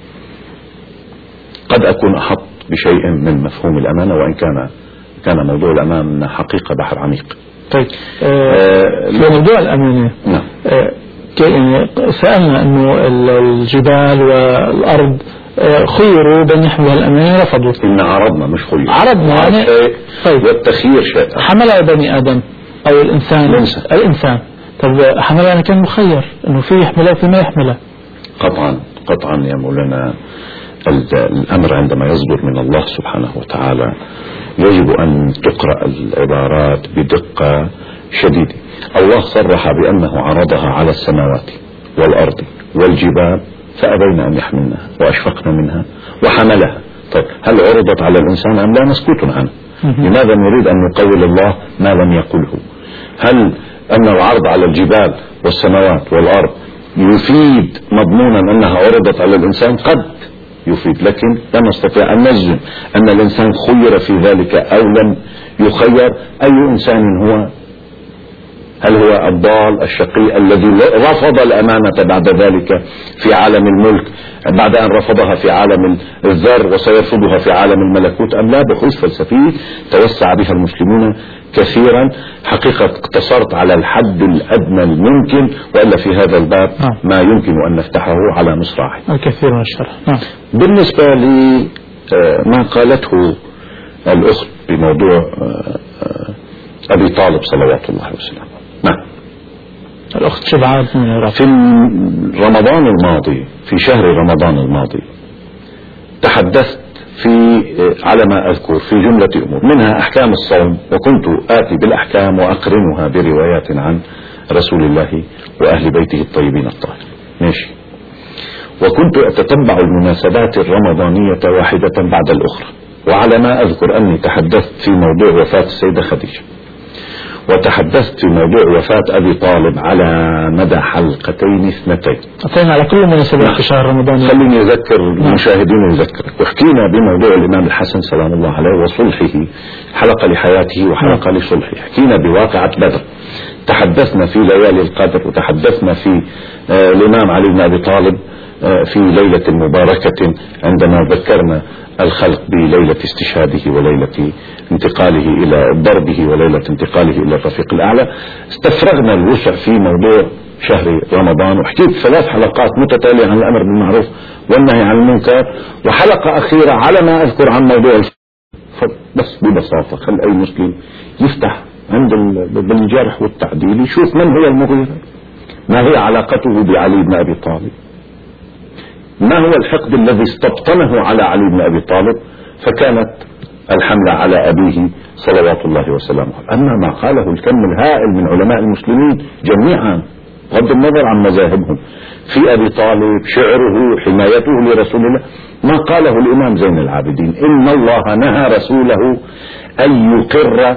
قد أكون أحط بشيء من مفهوم الأمانة وإن كان موضوع الأمانة حقيقة بحر عميق. طيب في موضوع الأمانة نعم. سألنا أنه الجبال والأرض خيروا بين يحملها الأمانة رفضوا. إن عرضنا مش خير. عرضنا يعني طيب. والتخيير شيء حملها بني آدم أو الإنسان. طب حملها كان مخير أنه في يحملها وفي ما يحملها. قطعا يا مولانا. الأمر عندما يصدر من الله سبحانه وتعالى يجب أن تقرأ العبارات بدقة شديدة. الله صرح بأنه عرضها على السماوات والأرض والجبال فأبين أن يحملنها وأشفقن منها وحملها. طيب هل عرضت على الإنسان أم لا؟ مسكوت عنه. لماذا نريد أن نقول الله ما لم يقله؟ هل أن العرض على الجبال والسماوات والأرض يفيد مضمونا أنها عرضت على الإنسان؟ قد يفيد، لكن لا نستطيع أن نجزم أن الإنسان خير في ذلك أو لم يخير. أي إنسان هو هل هو الضال الشقي الذي رفض الأمانة بعد ذلك في عالم الملك بعد أن رفضها في عالم الذر وسيرفضها في عالم الملكوت، أم لا بحوث فلسفي توسع بها المسلمون كثيرا؟ حقيقة اقتصرت على الحد الأدنى الممكن، وإلا في هذا الباب ما يمكن أن نفتحه على مصراعه الكثير من الشرح. بالنسبة لما قالته الأخت بموضوع أبي طالب صلوات الله وسلامه، نعم. الأخت شبعان من العراق في رمضان الماضي، في شهر رمضان الماضي، تحدثت على ما أذكر في جملة أمور منها أحكام الصوم، وكنت آتي بالأحكام وأقرنها بروايات عن رسول الله وأهل بيته الطيبين الطاهرين، ماشي. وكنت أتتبع المناسبات الرمضانية واحدة بعد الأخرى، وعلى ما أذكر أني تحدثت في موضوع وفاة السيدة خديجة، وتحدثت في موضوع وفاة أبي طالب على مدى حلقتين اثنتين. أتينا على كل مناسبات في شهر رمضان. خليني أذكر المشاهدين ويذكرك. وحكينا بموضوع الإمام الحسن سلام الله عليه وصلحه، حلقة لحياته وحلقة لصلحه. حكينا بواقعة بدر، تحدثنا في ليالي القدر، وتحدثنا في الإمام علي بن أبي طالب في ليلة مباركة عندما ذكرنا الخلق بليلة استشهاده وليلة انتقاله إلى ضربه وليلة انتقاله إلى الرفيق الأعلى. استفرغنا الوسع في موضوع شهر رمضان، وحكيت 3 حلقات متتالية عن الأمر بالمعروف والنهي عن المنكر، وحلقة أخيرة على ما أذكر عن موضوع بس ببساطة خل أي مسلم يفتح عند بالجرح والتعديل يشوف من هو المغيرة، ما هي علاقته بعلي بن أبي طالب، ما هو الحقد الذي استبطنه على علي بن أبي طالب، فكانت الحملة على أبيه صلوات الله وسلامه. أما ما قاله الكم الهائل من علماء المسلمين جميعا بغض النظر عن مذاهبهم في أبي طالب، شعره، حمايته لرسول الله، ما قاله الإمام زين العابدين: إن الله نهى رسوله أن يقر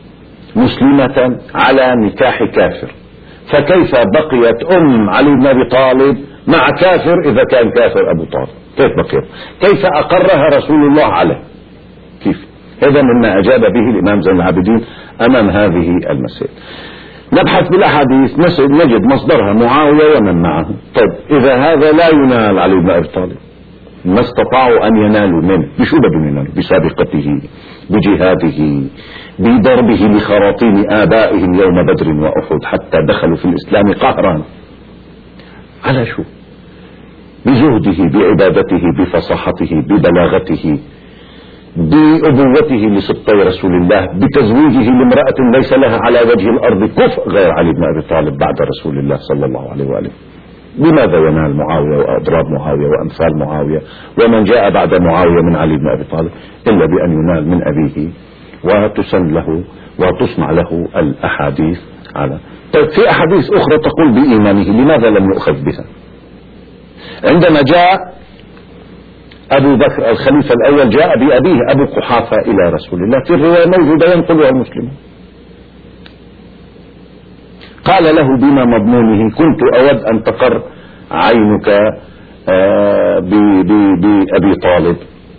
مسلمة على نكاح كافر، فكيف بقيت علي بن أبي طالب مع كافر إذا كان كافر أبو طالب؟ كيف بقيت؟ كيف أقرها رسول الله عليه؟ كيف؟ هذا مما أجاب به الإمام زين العابدين أمام هذه المسائل. نبحث بالأحاديث نجد مصدرها معاوية ومن معه. طيب إذا هذا لا ينال علي بن أبي طالب، ما استطاعوا أن ينالوا منه بشو بدهم ينالوا؟ بسابقته، بجهاده، بضربه لخراطيم آبائهم يوم بدر وأحد حتى دخلوا في الإسلام قهرا. على شو؟ بزهده، بعبادته، بفصاحته، ببلاغته، بأبوته لسبطي رسول الله، بتزويجه لامرأة ليس لها على وجه الأرض كفء غير علي بن أبي طالب بعد رسول الله صلى الله عليه وآله. بماذا ينال معاوية وأضراب معاوية وأمثال معاوية ومن جاء بعد معاوية من علي بن أبي طالب إلا بأن ينال من أبيه وتسن له وتصنع له الأحاديث على. طيب في أحاديث أخرى تقول بإيمانه، لماذا لم يؤخذ بها؟ عندما جاء أبو بكر الخليفة الأول جاء بأبيه أبو قحافة إلى رسول الله، في الرواية موجودة ينقلها المسلمون، قال له بما مضمونه: كنت أود أن تقر عينك بأبي طالب،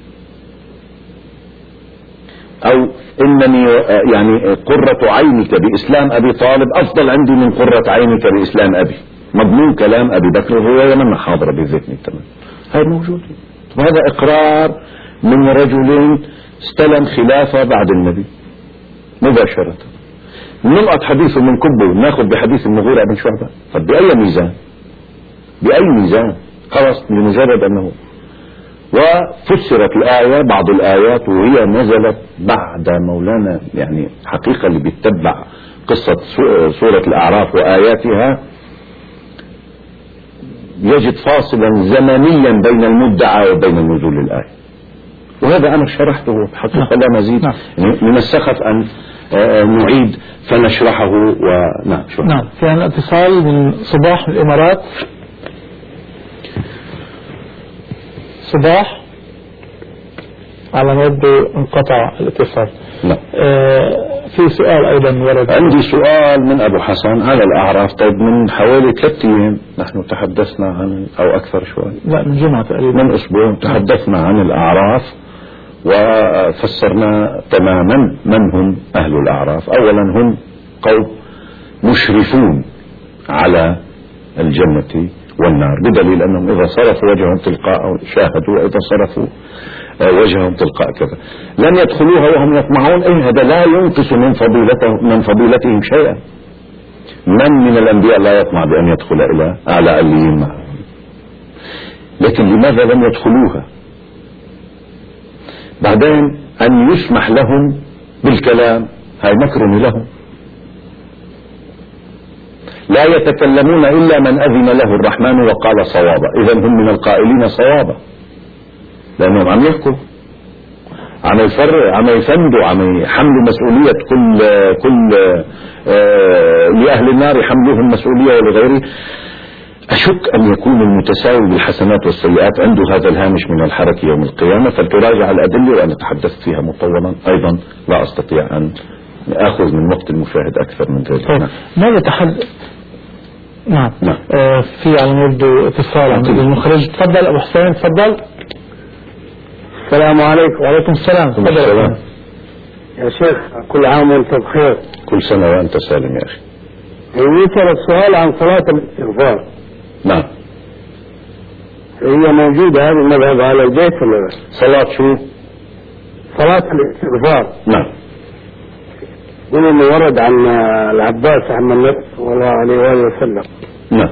أو إنني يعني قرة عينك بإسلام أبي طالب أفضل عندي من قرة عينك بإسلام أبي. مضمون كلام أبي بكر الرواية من حاضرة بذهني تمام، هاي موجود. وهذا إقرار من رجل استلم خلافة بعد النبي مباشرة. نلقط حديثه من كبه ناخذ بحديث المغيرة بن شعبة؟ طب بأي ميزان؟ بأي ميزان؟ خلاص لمجرد أنه. وفسرت الآية، بعض الآيات وهي نزلت بعد مولانا، يعني حقيقة اللي بيتبع قصة سورة الأعراف وآياتها يجد فاصلا زمنيا بين المدعى وبين نزول الآية، وهذا أنا شرحته حقيقة لا مزيد من السخف أن نعيد فنشرحه. ونعم نعم. كان اتصال من صباح من الإمارات. صباح على ما يبدو انقطع الاتصال. لا. في سؤال أيضا ورد. عندي سؤال من أبو حسن على الأعراف. طيب من حوالي 3 أيام نحن تحدثنا عن، أو أكثر شوي، لا من جمعة تقريبا، من أسبوع تحدثنا عن الأعراف وفسرنا تماما من هم أهل الأعراف. أولا هم قوم مشرفون على الجنة والنار، بدليل أنهم إذا صرفوا وجههم تلقاء شاهدوا، وإذا صرفوا وجههم تلقاء كذا لن يدخلوها وهم يطمعون. هذا لا ينقص من فضيلتهم شيئا. من الأنبياء لا يطمع بأن يدخل إلى أعلى عليين معه؟ لكن لماذا لم يدخلوها؟ بعدين أن يسمح لهم بالكلام، هاي مكرم لهم. لا يتكلمون إلا من أذن له الرحمن وقال صوابا. إذا هم من القائلين صوابا، لأنهم عم يحكوا، عم يفندوا، عم يحملوا مسؤولية كل لأهل النار حملوهم مسؤولية ولغيره. أشك أن يكون المتساوي بالحسنات والسيئات عنده هذا الهامش من الحركة يوم القيامة. فلتراجع الأدلة وأنا تحدثت فيها مطولا أيضا، لا أستطيع أن أخذ من وقت المشاهد أكثر من ذلك. ماذا تحدث؟ نعم. في على يبدو اتصال عند المخرج. تفضل أبو حسين، تفضل. السلام عليكم. وعليكم السلام. تفضل يا شيخ، كل عام وانت بخير. كل سنة وأنت سالم يا أخي. يسأل السؤال عن صلاة الاستغفار. نعم. هي موجودة هذا المذهب على البيت ولا لا؟ صلاة شو؟ صلاة الاستغفار. نعم. يقول انه ورد عن العباس عن النبي صلى الله عليه وآله وسلم. نعم.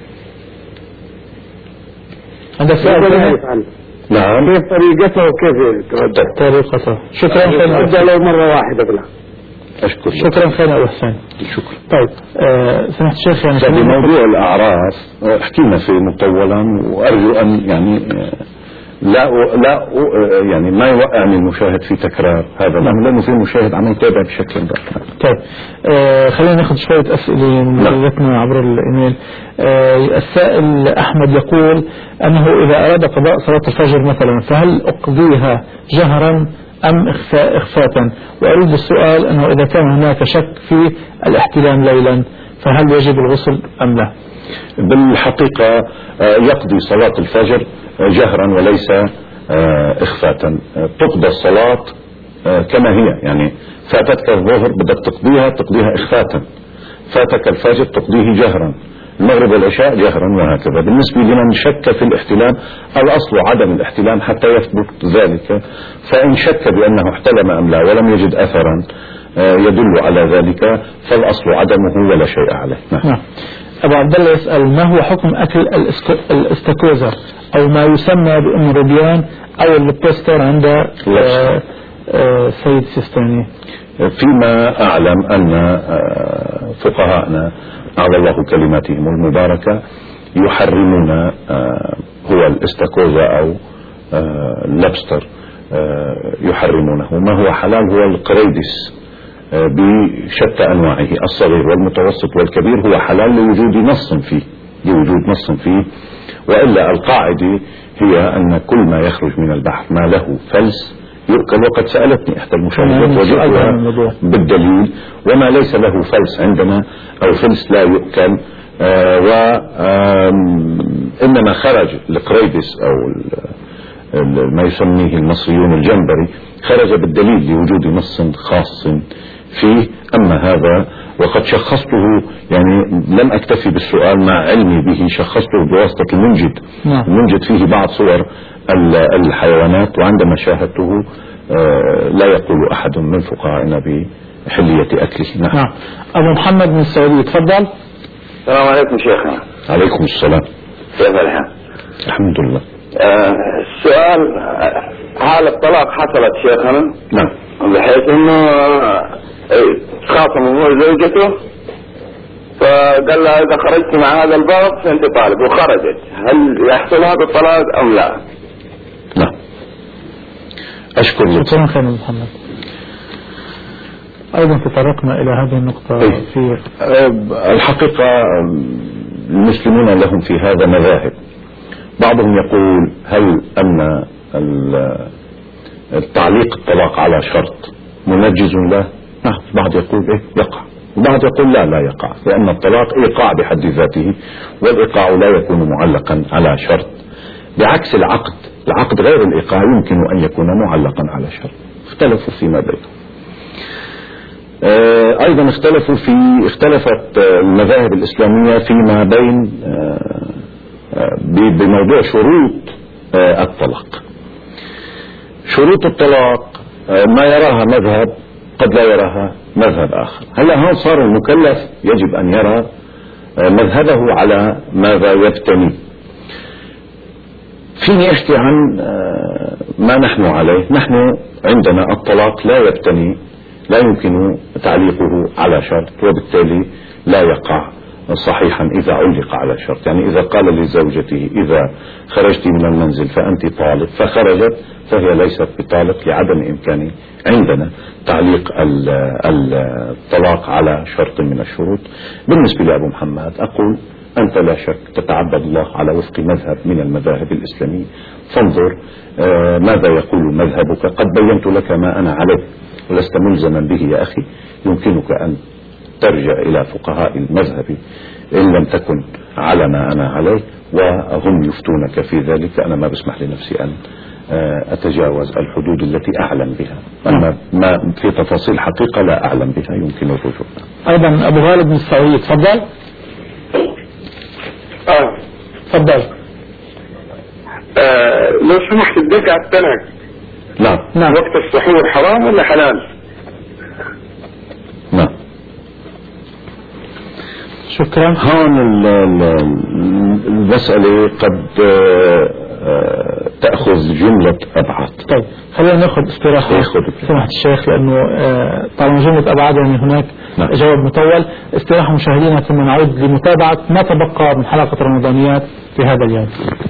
هذا سؤال. نعم. كيف طريقته وكيف تردد؟ طريقته. شكرا خير. أبدأ لو مرة واحدة بلا. أشكر. شكرا خير أبو حسين. شكرا. طيب سمحت الشيخ، يعني بموضوع الأعراف حكينا فيه مطولا، وأرجو أن يعني لا يعني ما يوقعني المشاهد في تكرار هذا الأمر، لأنه في مشاهد عم يتابع بشكل دقيق. طيب خلينا ناخذ شوية أسئلة من جاتنا عبر الإيميل. السائل أحمد يقول أنه إذا أراد قضاء صلاة الفجر مثلا، فهل أقضيها جهرا أم إخفاء؟ وأريد السؤال أنه إذا كان هناك شك في الاحتلام ليلا، فهل يجب الغسل أم لا؟ بالحقيقة يقضي صلاة الفجر جهرا وليس إخفاء. تقضى الصلاة كما هي، يعني فاتتك الظهر بدك تقضيها إخفاء، فاتك الفجر تقضيه جهرا، المغرب والعشاء جهرا، وهكذا. بالنسبة لمن شك في الاحتلام، الأصل عدم الاحتلام حتى يثبت ذلك، فإن شك بأنه احتلم أم لا ولم يجد أثرا يدل على ذلك، فالأصل عدمه ولا شيء عليه. نعم. أبو عبد الله يسأل: ما هو حكم أكل الاستاكوزا أو ما يسمى بأم الربيان أو البوستر عند سيد سيستاني؟ فيما أعلم أن فقهاءنا أعلى الله كلماتهم المباركة يحرمون هو الاستاكوزا أو اللبستر، يحرمونه. ما هو حلال هو القريدس بشتى أنواعه، الصغير والمتوسط والكبير هو حلال لوجود نص فيه، وإلا القاعدة هي أن كل ما يخرج من البحر ما له فلس يؤكل. وقد سألتني إحدى المشاهدات وجدتها بالدليل، وما ليس له فلس عندنا أو فلس لا يؤكل. وإنما خرج القريدس أو ما يسميه المصريون الجمبري خرج بالدليل لوجود نص خاص فيه. أما هذا وقد شخصته، يعني لم أكتفي بالسؤال مع علمي به، شخصته بواسطة المنجد. المنجد فيه بعض صور الحيوانات، وعندما شاهدته لا يقول أحد من فقهائنا بحلية أكله. نعم. أبو محمد من السعودية، تفضل. السلام عليكم شيخنا. عليكم السلام. كيف الحال؟ الحمد لله. السؤال: حالة طلاق حصلت شيخنا، نعم، بحيث انه خاصم هو زوجته، فقال لها اذا خرجت مع هذا الباب فانت طالب، وخرجت، هل يحصل هذا الطلاق ام لا؟ نعم. اشكر لك. شكرا خير محمد. ايضا تطرقنا الى هذه النقطة في الحقيقة المسلمون لهم في هذا مذاهب. بعضهم يقول هل أن التعليق الطلاق على شرط منجز له؟ نعم. بعض يقول يقع، وبعض يقول لا يقع، لأن الطلاق إيقاع بحد ذاته، والإيقاع لا يكون معلقا على شرط، بعكس العقد غير الإيقاع يمكن أن يكون معلقا على شرط. اختلفوا فيما بينهم. أيضا اختلفت المذاهب الإسلامية فيما بين بموضوع شروط الطلاق. شروط الطلاق ما يراها مذهب قد لا يراها مذهب آخر. هلا هون صار المكلف يجب أن يرى مذهبه على ماذا يبتني. فيني أحكي عن ما نحن عليه. نحن عندنا الطلاق لا يبتني، لا يمكن تعليقه على شرط، وبالتالي لا يقع صحيحا إذا علق على شرط. يعني إذا قال لزوجته إذا خرجت من المنزل فأنت طالق فخرجت، فهي ليست بطالق لعدم إمكان عندنا تعليق الطلاق على شرط من الشروط. بالنسبة لأبو محمد أقول أنت لا شك تتعبد الله على وفق مذهب من المذاهب الإسلامية، فانظر ماذا يقول مذهبك. قد بينت لك ما أنا عليه ولست ملزما به يا أخي. يمكنك أن ترجع إلى فقهاء المذهب إن لم تكن على ما أنا عليه، وهم يفتونك في ذلك. أنا ما بسمح لنفسي أن أتجاوز الحدود التي أعلم بها، أما ما في تفاصيل حقيقة لا أعلم بها يمكن الرجوع. أيضا أبو غالب من السعودية، تفضل. تفضل. لو سمحت الدقة على التنك. نعم. وقت السحور حرام ولا حلال؟ نعم. شكرا. هون المسألة قد تأخذ جملة أبعاد. طيب خلينا ناخذ استراحة سماحة الشيخ، لأنه طالما جملة أبعاد يعني هناك جواب مطول. استراحة مشاهدينا ثم نعود لمتابعة ما تبقى من حلقة رمضانيات في هذا اليوم.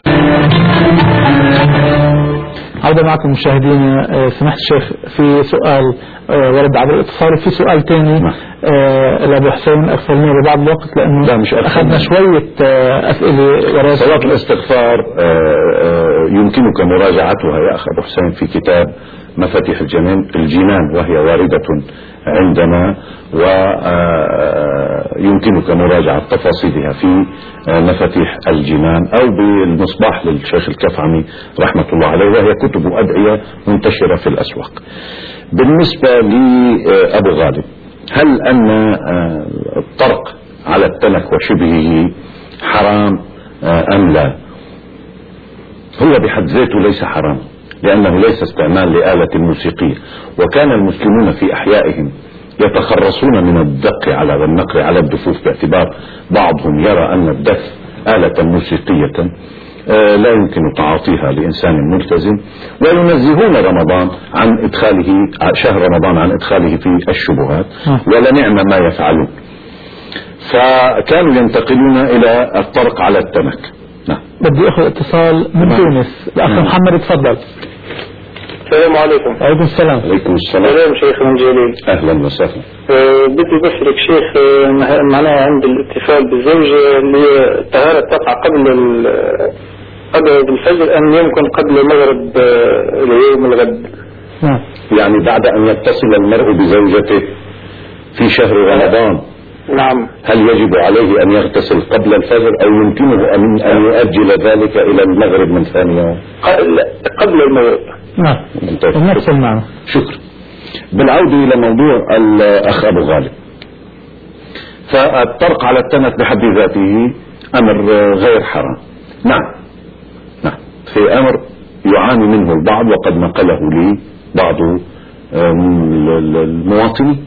عودة معكم مشاهدينا. سماحة الشيخ في سؤال ورد عبر الاتصال، في سؤال تاني لأبو حسين أغفلنا ببعض الوقت لأنه أخذنا شوية أسئلة ورد. صلاة الاستغفار يمكنك مراجعتها يا أخ أبو حسين في كتاب مفاتيح الجنان، وهي واردة عندنا، ويمكنك مراجعة تفاصيلها في مفاتيح الجنان أو بالمصباح للشيخ الكفعمي رحمة الله عليه، وهي كتب أدعية منتشرة في الأسواق. بالنسبة لأبو غالب، هل أن الطرق على التنك وشبهه حرام أم لا؟ هو بحد ذاته ليس حرام، لأنه ليس استعمال لآلة موسيقية، وكان المسلمون في أحيائهم يتخرصون من الدق على والنقر على الدفوف، باعتبار بعضهم يرى أن الدف آلة موسيقية لا يمكن تعاطيها لإنسان ملتزم، وينزهون رمضان عن إدخاله، شهر رمضان عن إدخاله في الشبهات، ولنعم ما يفعلون. فكانوا ينتقلون إلى الطرق على التنك. نعم. بدي أخذ اتصال من تونس. الأخ محمد تفضل. السلام عليكم. وعليكم السلام. عليكم السلام. سلام شيخ من جليل. أهلا وسهلا. بدي بسألك شيخ، معناها عند الاتصال بالزوجة اللي الطهارة تقع قبل الفجر أم يمكن قبل المغرب اليوم الغد؟ يعني بعد أن يتصل المرء بزوجته في شهر رمضان. نعم. هل يجب عليه أن يغتسل قبل الفجر أو يمكنه أن يؤجل ذلك إلى المغرب من ثاني يوم؟ قبل المغرب. نعم. نفس المعنى. شكرا. بالعودة إلى موضوع الأخ أبو غالب، فالطرق على التنك بحد ذاته أمر غير حرام. نعم في أمر يعاني منه البعض، وقد نقله لي بعض المواطنين،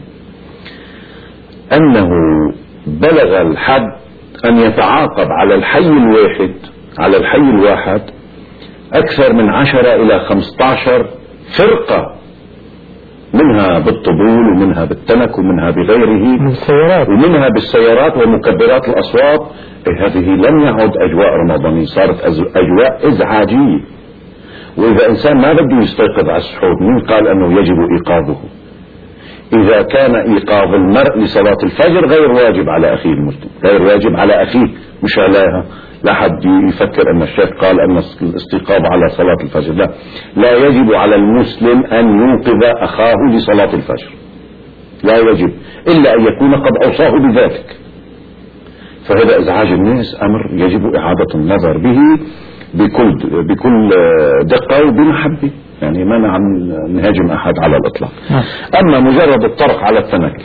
أنه بلغ الحد أن يتعاقب على الحي الواحد أكثر من 10 إلى 15 فرقة، منها بالطبول ومنها بالتنك ومنها بغيره، ومنها بالسيارات ومكبرات الأصوات. هذه لم يعد أجواء رمضانية، صارت أجواء إزعاجية. وإذا إنسان ما بده يستيقظ على السحور، من قال أنه يجب إيقاظه؟ إذا كان إيقاظ المرء لصلاة الفجر غير واجب على أخيه المسلم، غير واجب على أخيه، مش عليها. لا حد يفكر أن الشيخ قال أن الاستيقاظ على صلاة الفجر، لا يجب على المسلم أن يوقظ أخاه لصلاة الفجر، لا يجب إلا أن يكون قد أوصاه بذلك. فهذا إزعاج الناس أمر يجب إعادة النظر به بكل دقة وبمحبة، يعني ما نهاجم أحد على الإطلاق. أما مجرد الطرق على التنك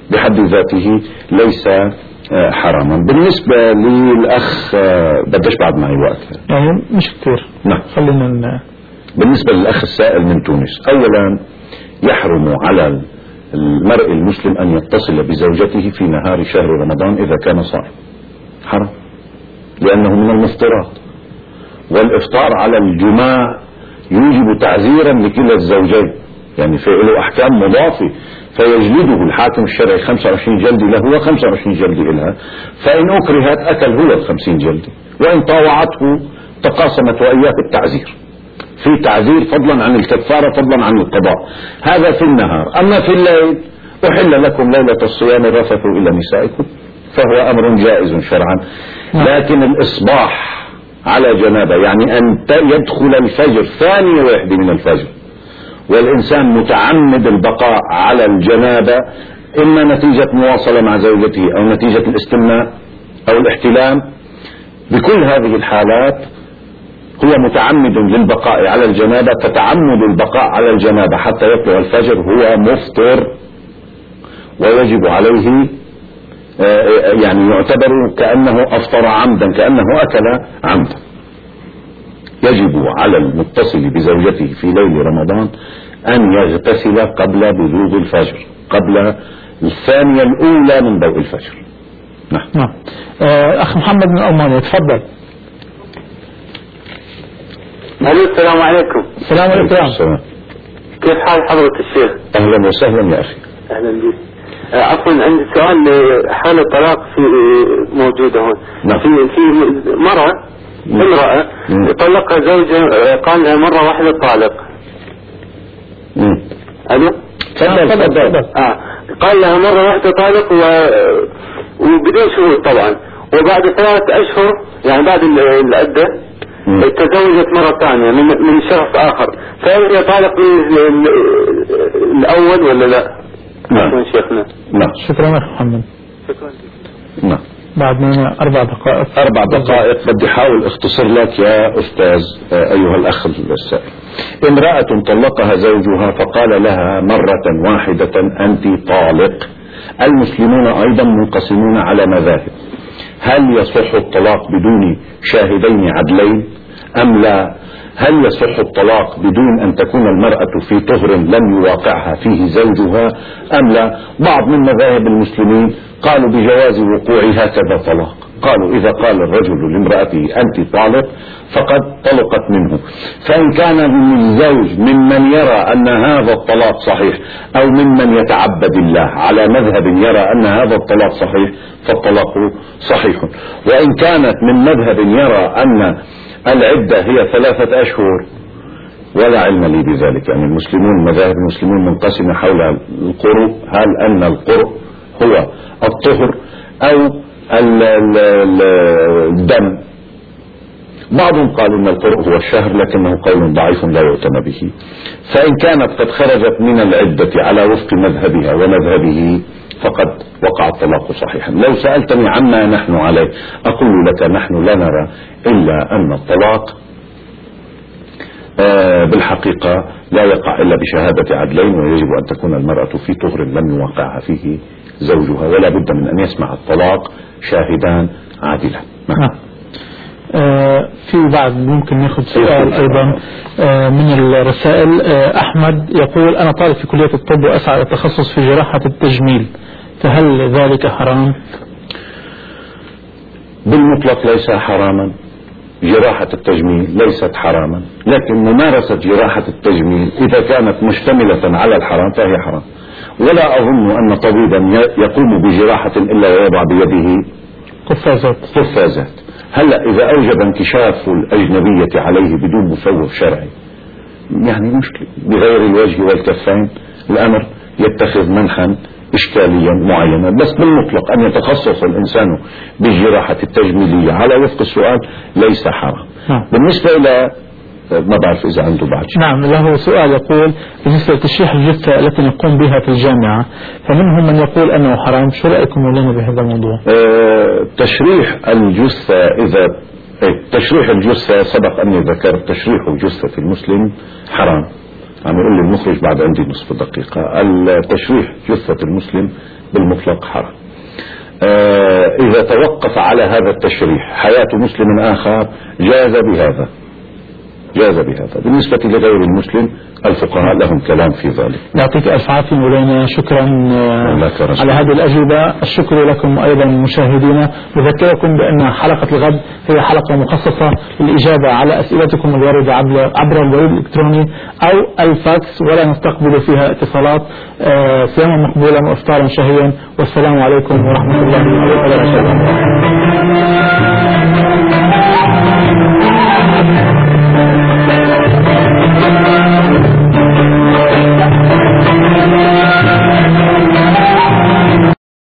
بحد ذاته ليس حراما. بالنسبة للأخ بدش بعد معي وقت يعني مش كتير. نعم. خلينا بالنسبة للأخ السائل من تونس، أولا يحرم على المرء المسلم أن يتصل بزوجته في نهار شهر رمضان إذا كان صائم، حرام، لأنه من المفطرات، والإفطار على الجماع يوجب تعزيرا لكلا الزوجين، يعني فعله أحكام مضافة، فيجلده الحاكم الشرعي 25 جلد له و25 جلد لها، فإن أكرهت أكل هو 50 جلد، وإن طاوعته تقاسمت وإياه التعزير، في تعزير فضلا عن الكفارة فضلا عن القضاء. هذا في النهار. أما في الليل أحل لكم ليلة الصيام الرفث إلى نسائكم، فهو أمر جائز شرعا. لكن الإصباح على جنابه، يعني أن يدخل الفجر ثانية واحدة من الفجر والإنسان متعمد البقاء على الجنابة، إما نتيجة مواصلة مع زوجته أو نتيجة الاستمناء أو الاحتلام، بكل هذه الحالات هو متعمد للبقاء على الجنابة، فتعمد البقاء على الجنابة حتى يطلع الفجر هو مفطر، ويجب عليه يعني يعتبر كأنه أفطر عمدا، كأنه أكل عمدا. يجب على المتصل بزوجته في ليل رمضان أن يغتسل قبل بلوغ الفجر، قبل الثانية الأولى من ضوء الفجر. نعم. أخ محمد من ألمانيا، تفضل. السلام عليكم. السلام عليكم. كيف حال حضرة الشيخ؟ أهلا وسهلا يا أخي. أهلا بك. عفوا عندي سؤال لحالة الطلاق في موجودة هون. نعم. في امرأة طلقها زوجها، قال لها مرة واحدة طالق. ألو؟ تفضل. قال لها مرة واحدة طالق وبدون شهود طبعا، وبعد 3 أشهر يعني بعد العدة تزوجت مرة ثانية من شخص آخر، فهل هي طالق من الأول ولا لا؟ نعم شيخنا. نعم. شكرا أخ محمد. شكرا. نعم. بعد ما 4 دقائق. 4 دقائق بدي أحاول اختصر لك يا أستاذ أيها الأخ السائل. امرأة طلقها زوجها فقال لها مرة واحدة أنت طالق. المسلمون أيضا منقسمون على مذاهب، هل يصح الطلاق بدون شاهدين عدلين أم لا؟ هل يصح الطلاق بدون أن تكون المرأة في طهر لم يواقعها فيه زوجها أم لا؟ بعض من مذاهب المسلمين قالوا بجواز وقوع هكذا طلاق، قالوا إذا قال الرجل لامرأته أنت طالق فقد طلقت منه. فإن كان الزوج ممن يرى أن هذا الطلاق صحيح أو ممن يتعبد الله على مذهب يرى أن هذا الطلاق صحيح فالطلاق صحيح. وإن كانت من مذهب يرى أن العدة هي 3 أشهر ولا علم لي بذلك، يعني المسلمون مذاهب المسلمون منقسمة حول القرء، هل أن القرء هو الطهر أو الدم. بعضهم قال إن القرء هو الشهر، لكنه قول ضعيف لا يؤتم به. فإن كانت قد خرجت من العدة على وفق مذهبها ومذهبه فقد وقع الطلاق صحيحا. لو سألتني عما نحن عليه أقول لك نحن لا نرى إلا أن الطلاق بالحقيقة لا يقع إلا بشهادة عدلين، ويجب أن تكون المرأة في طهر لم يوقعها فيه زوجها، ولا بد من أن يسمع الطلاق شاهدان عادلان. في بعد ممكن ناخذ سؤال أيضا من الرسائل. أحمد يقول أنا طالب في كلية الطب وأسعى التخصص في جراحة التجميل، فهل ذلك حرام؟ بالمطلق ليس حراما، جراحة التجميل ليست حراما، لكن ممارسة جراحة التجميل إذا كانت مشتملة على الحرام فهي حرام. ولا أظن أن طبيبا يقوم بجراحة إلا ويضع بيده قفازات. هلأ إذا أوجب انكشاف الأجنبية عليه بدون مصور شرعي يعني مشكلة، بغير الوجه والكفين الأمر يتخذ منحا إشكاليا معينا. بس بالمطلق أن يتخصص الإنسان بالجراحة التجميلية على وفق السؤال ليس حرام. بالنسبة إلى ما بعرف إذا عنده بعد شيء. نعم، له سؤال يقول بالنسبة لتشريح الجثة التي نقوم بها في الجامعة، فمنهم من يقول أنه حرام، شو رأيكم لنا بهذا الموضوع؟ تشريح الجثة سبق أني ذكرت تشريح جثة المسلم حرام، عم يقول لي المخرج بعد عندي نصف دقيقة. التشريح جثة المسلم بالمطلق حرام. إذا توقف على هذا التشريح حياة مسلم آخر جاز بهذا. بالنسبة لغير المسلم الفقهاء لهم كلام في ذلك. يعطيك ألف عافية مولانا، شكرا على هذه الأجوبة. الشكر لكم أيضا مشاهدينا. نذكركم بأن حلقة الغد هي حلقة مخصصة للإجابة على أسئلتكم الواردة عبر البريد الإلكتروني أو الفاكس، ولا نستقبل فيها اتصالات. صياما مقبولا وإفطارا شهيا، والسلام عليكم ورحمة الله وبركاته.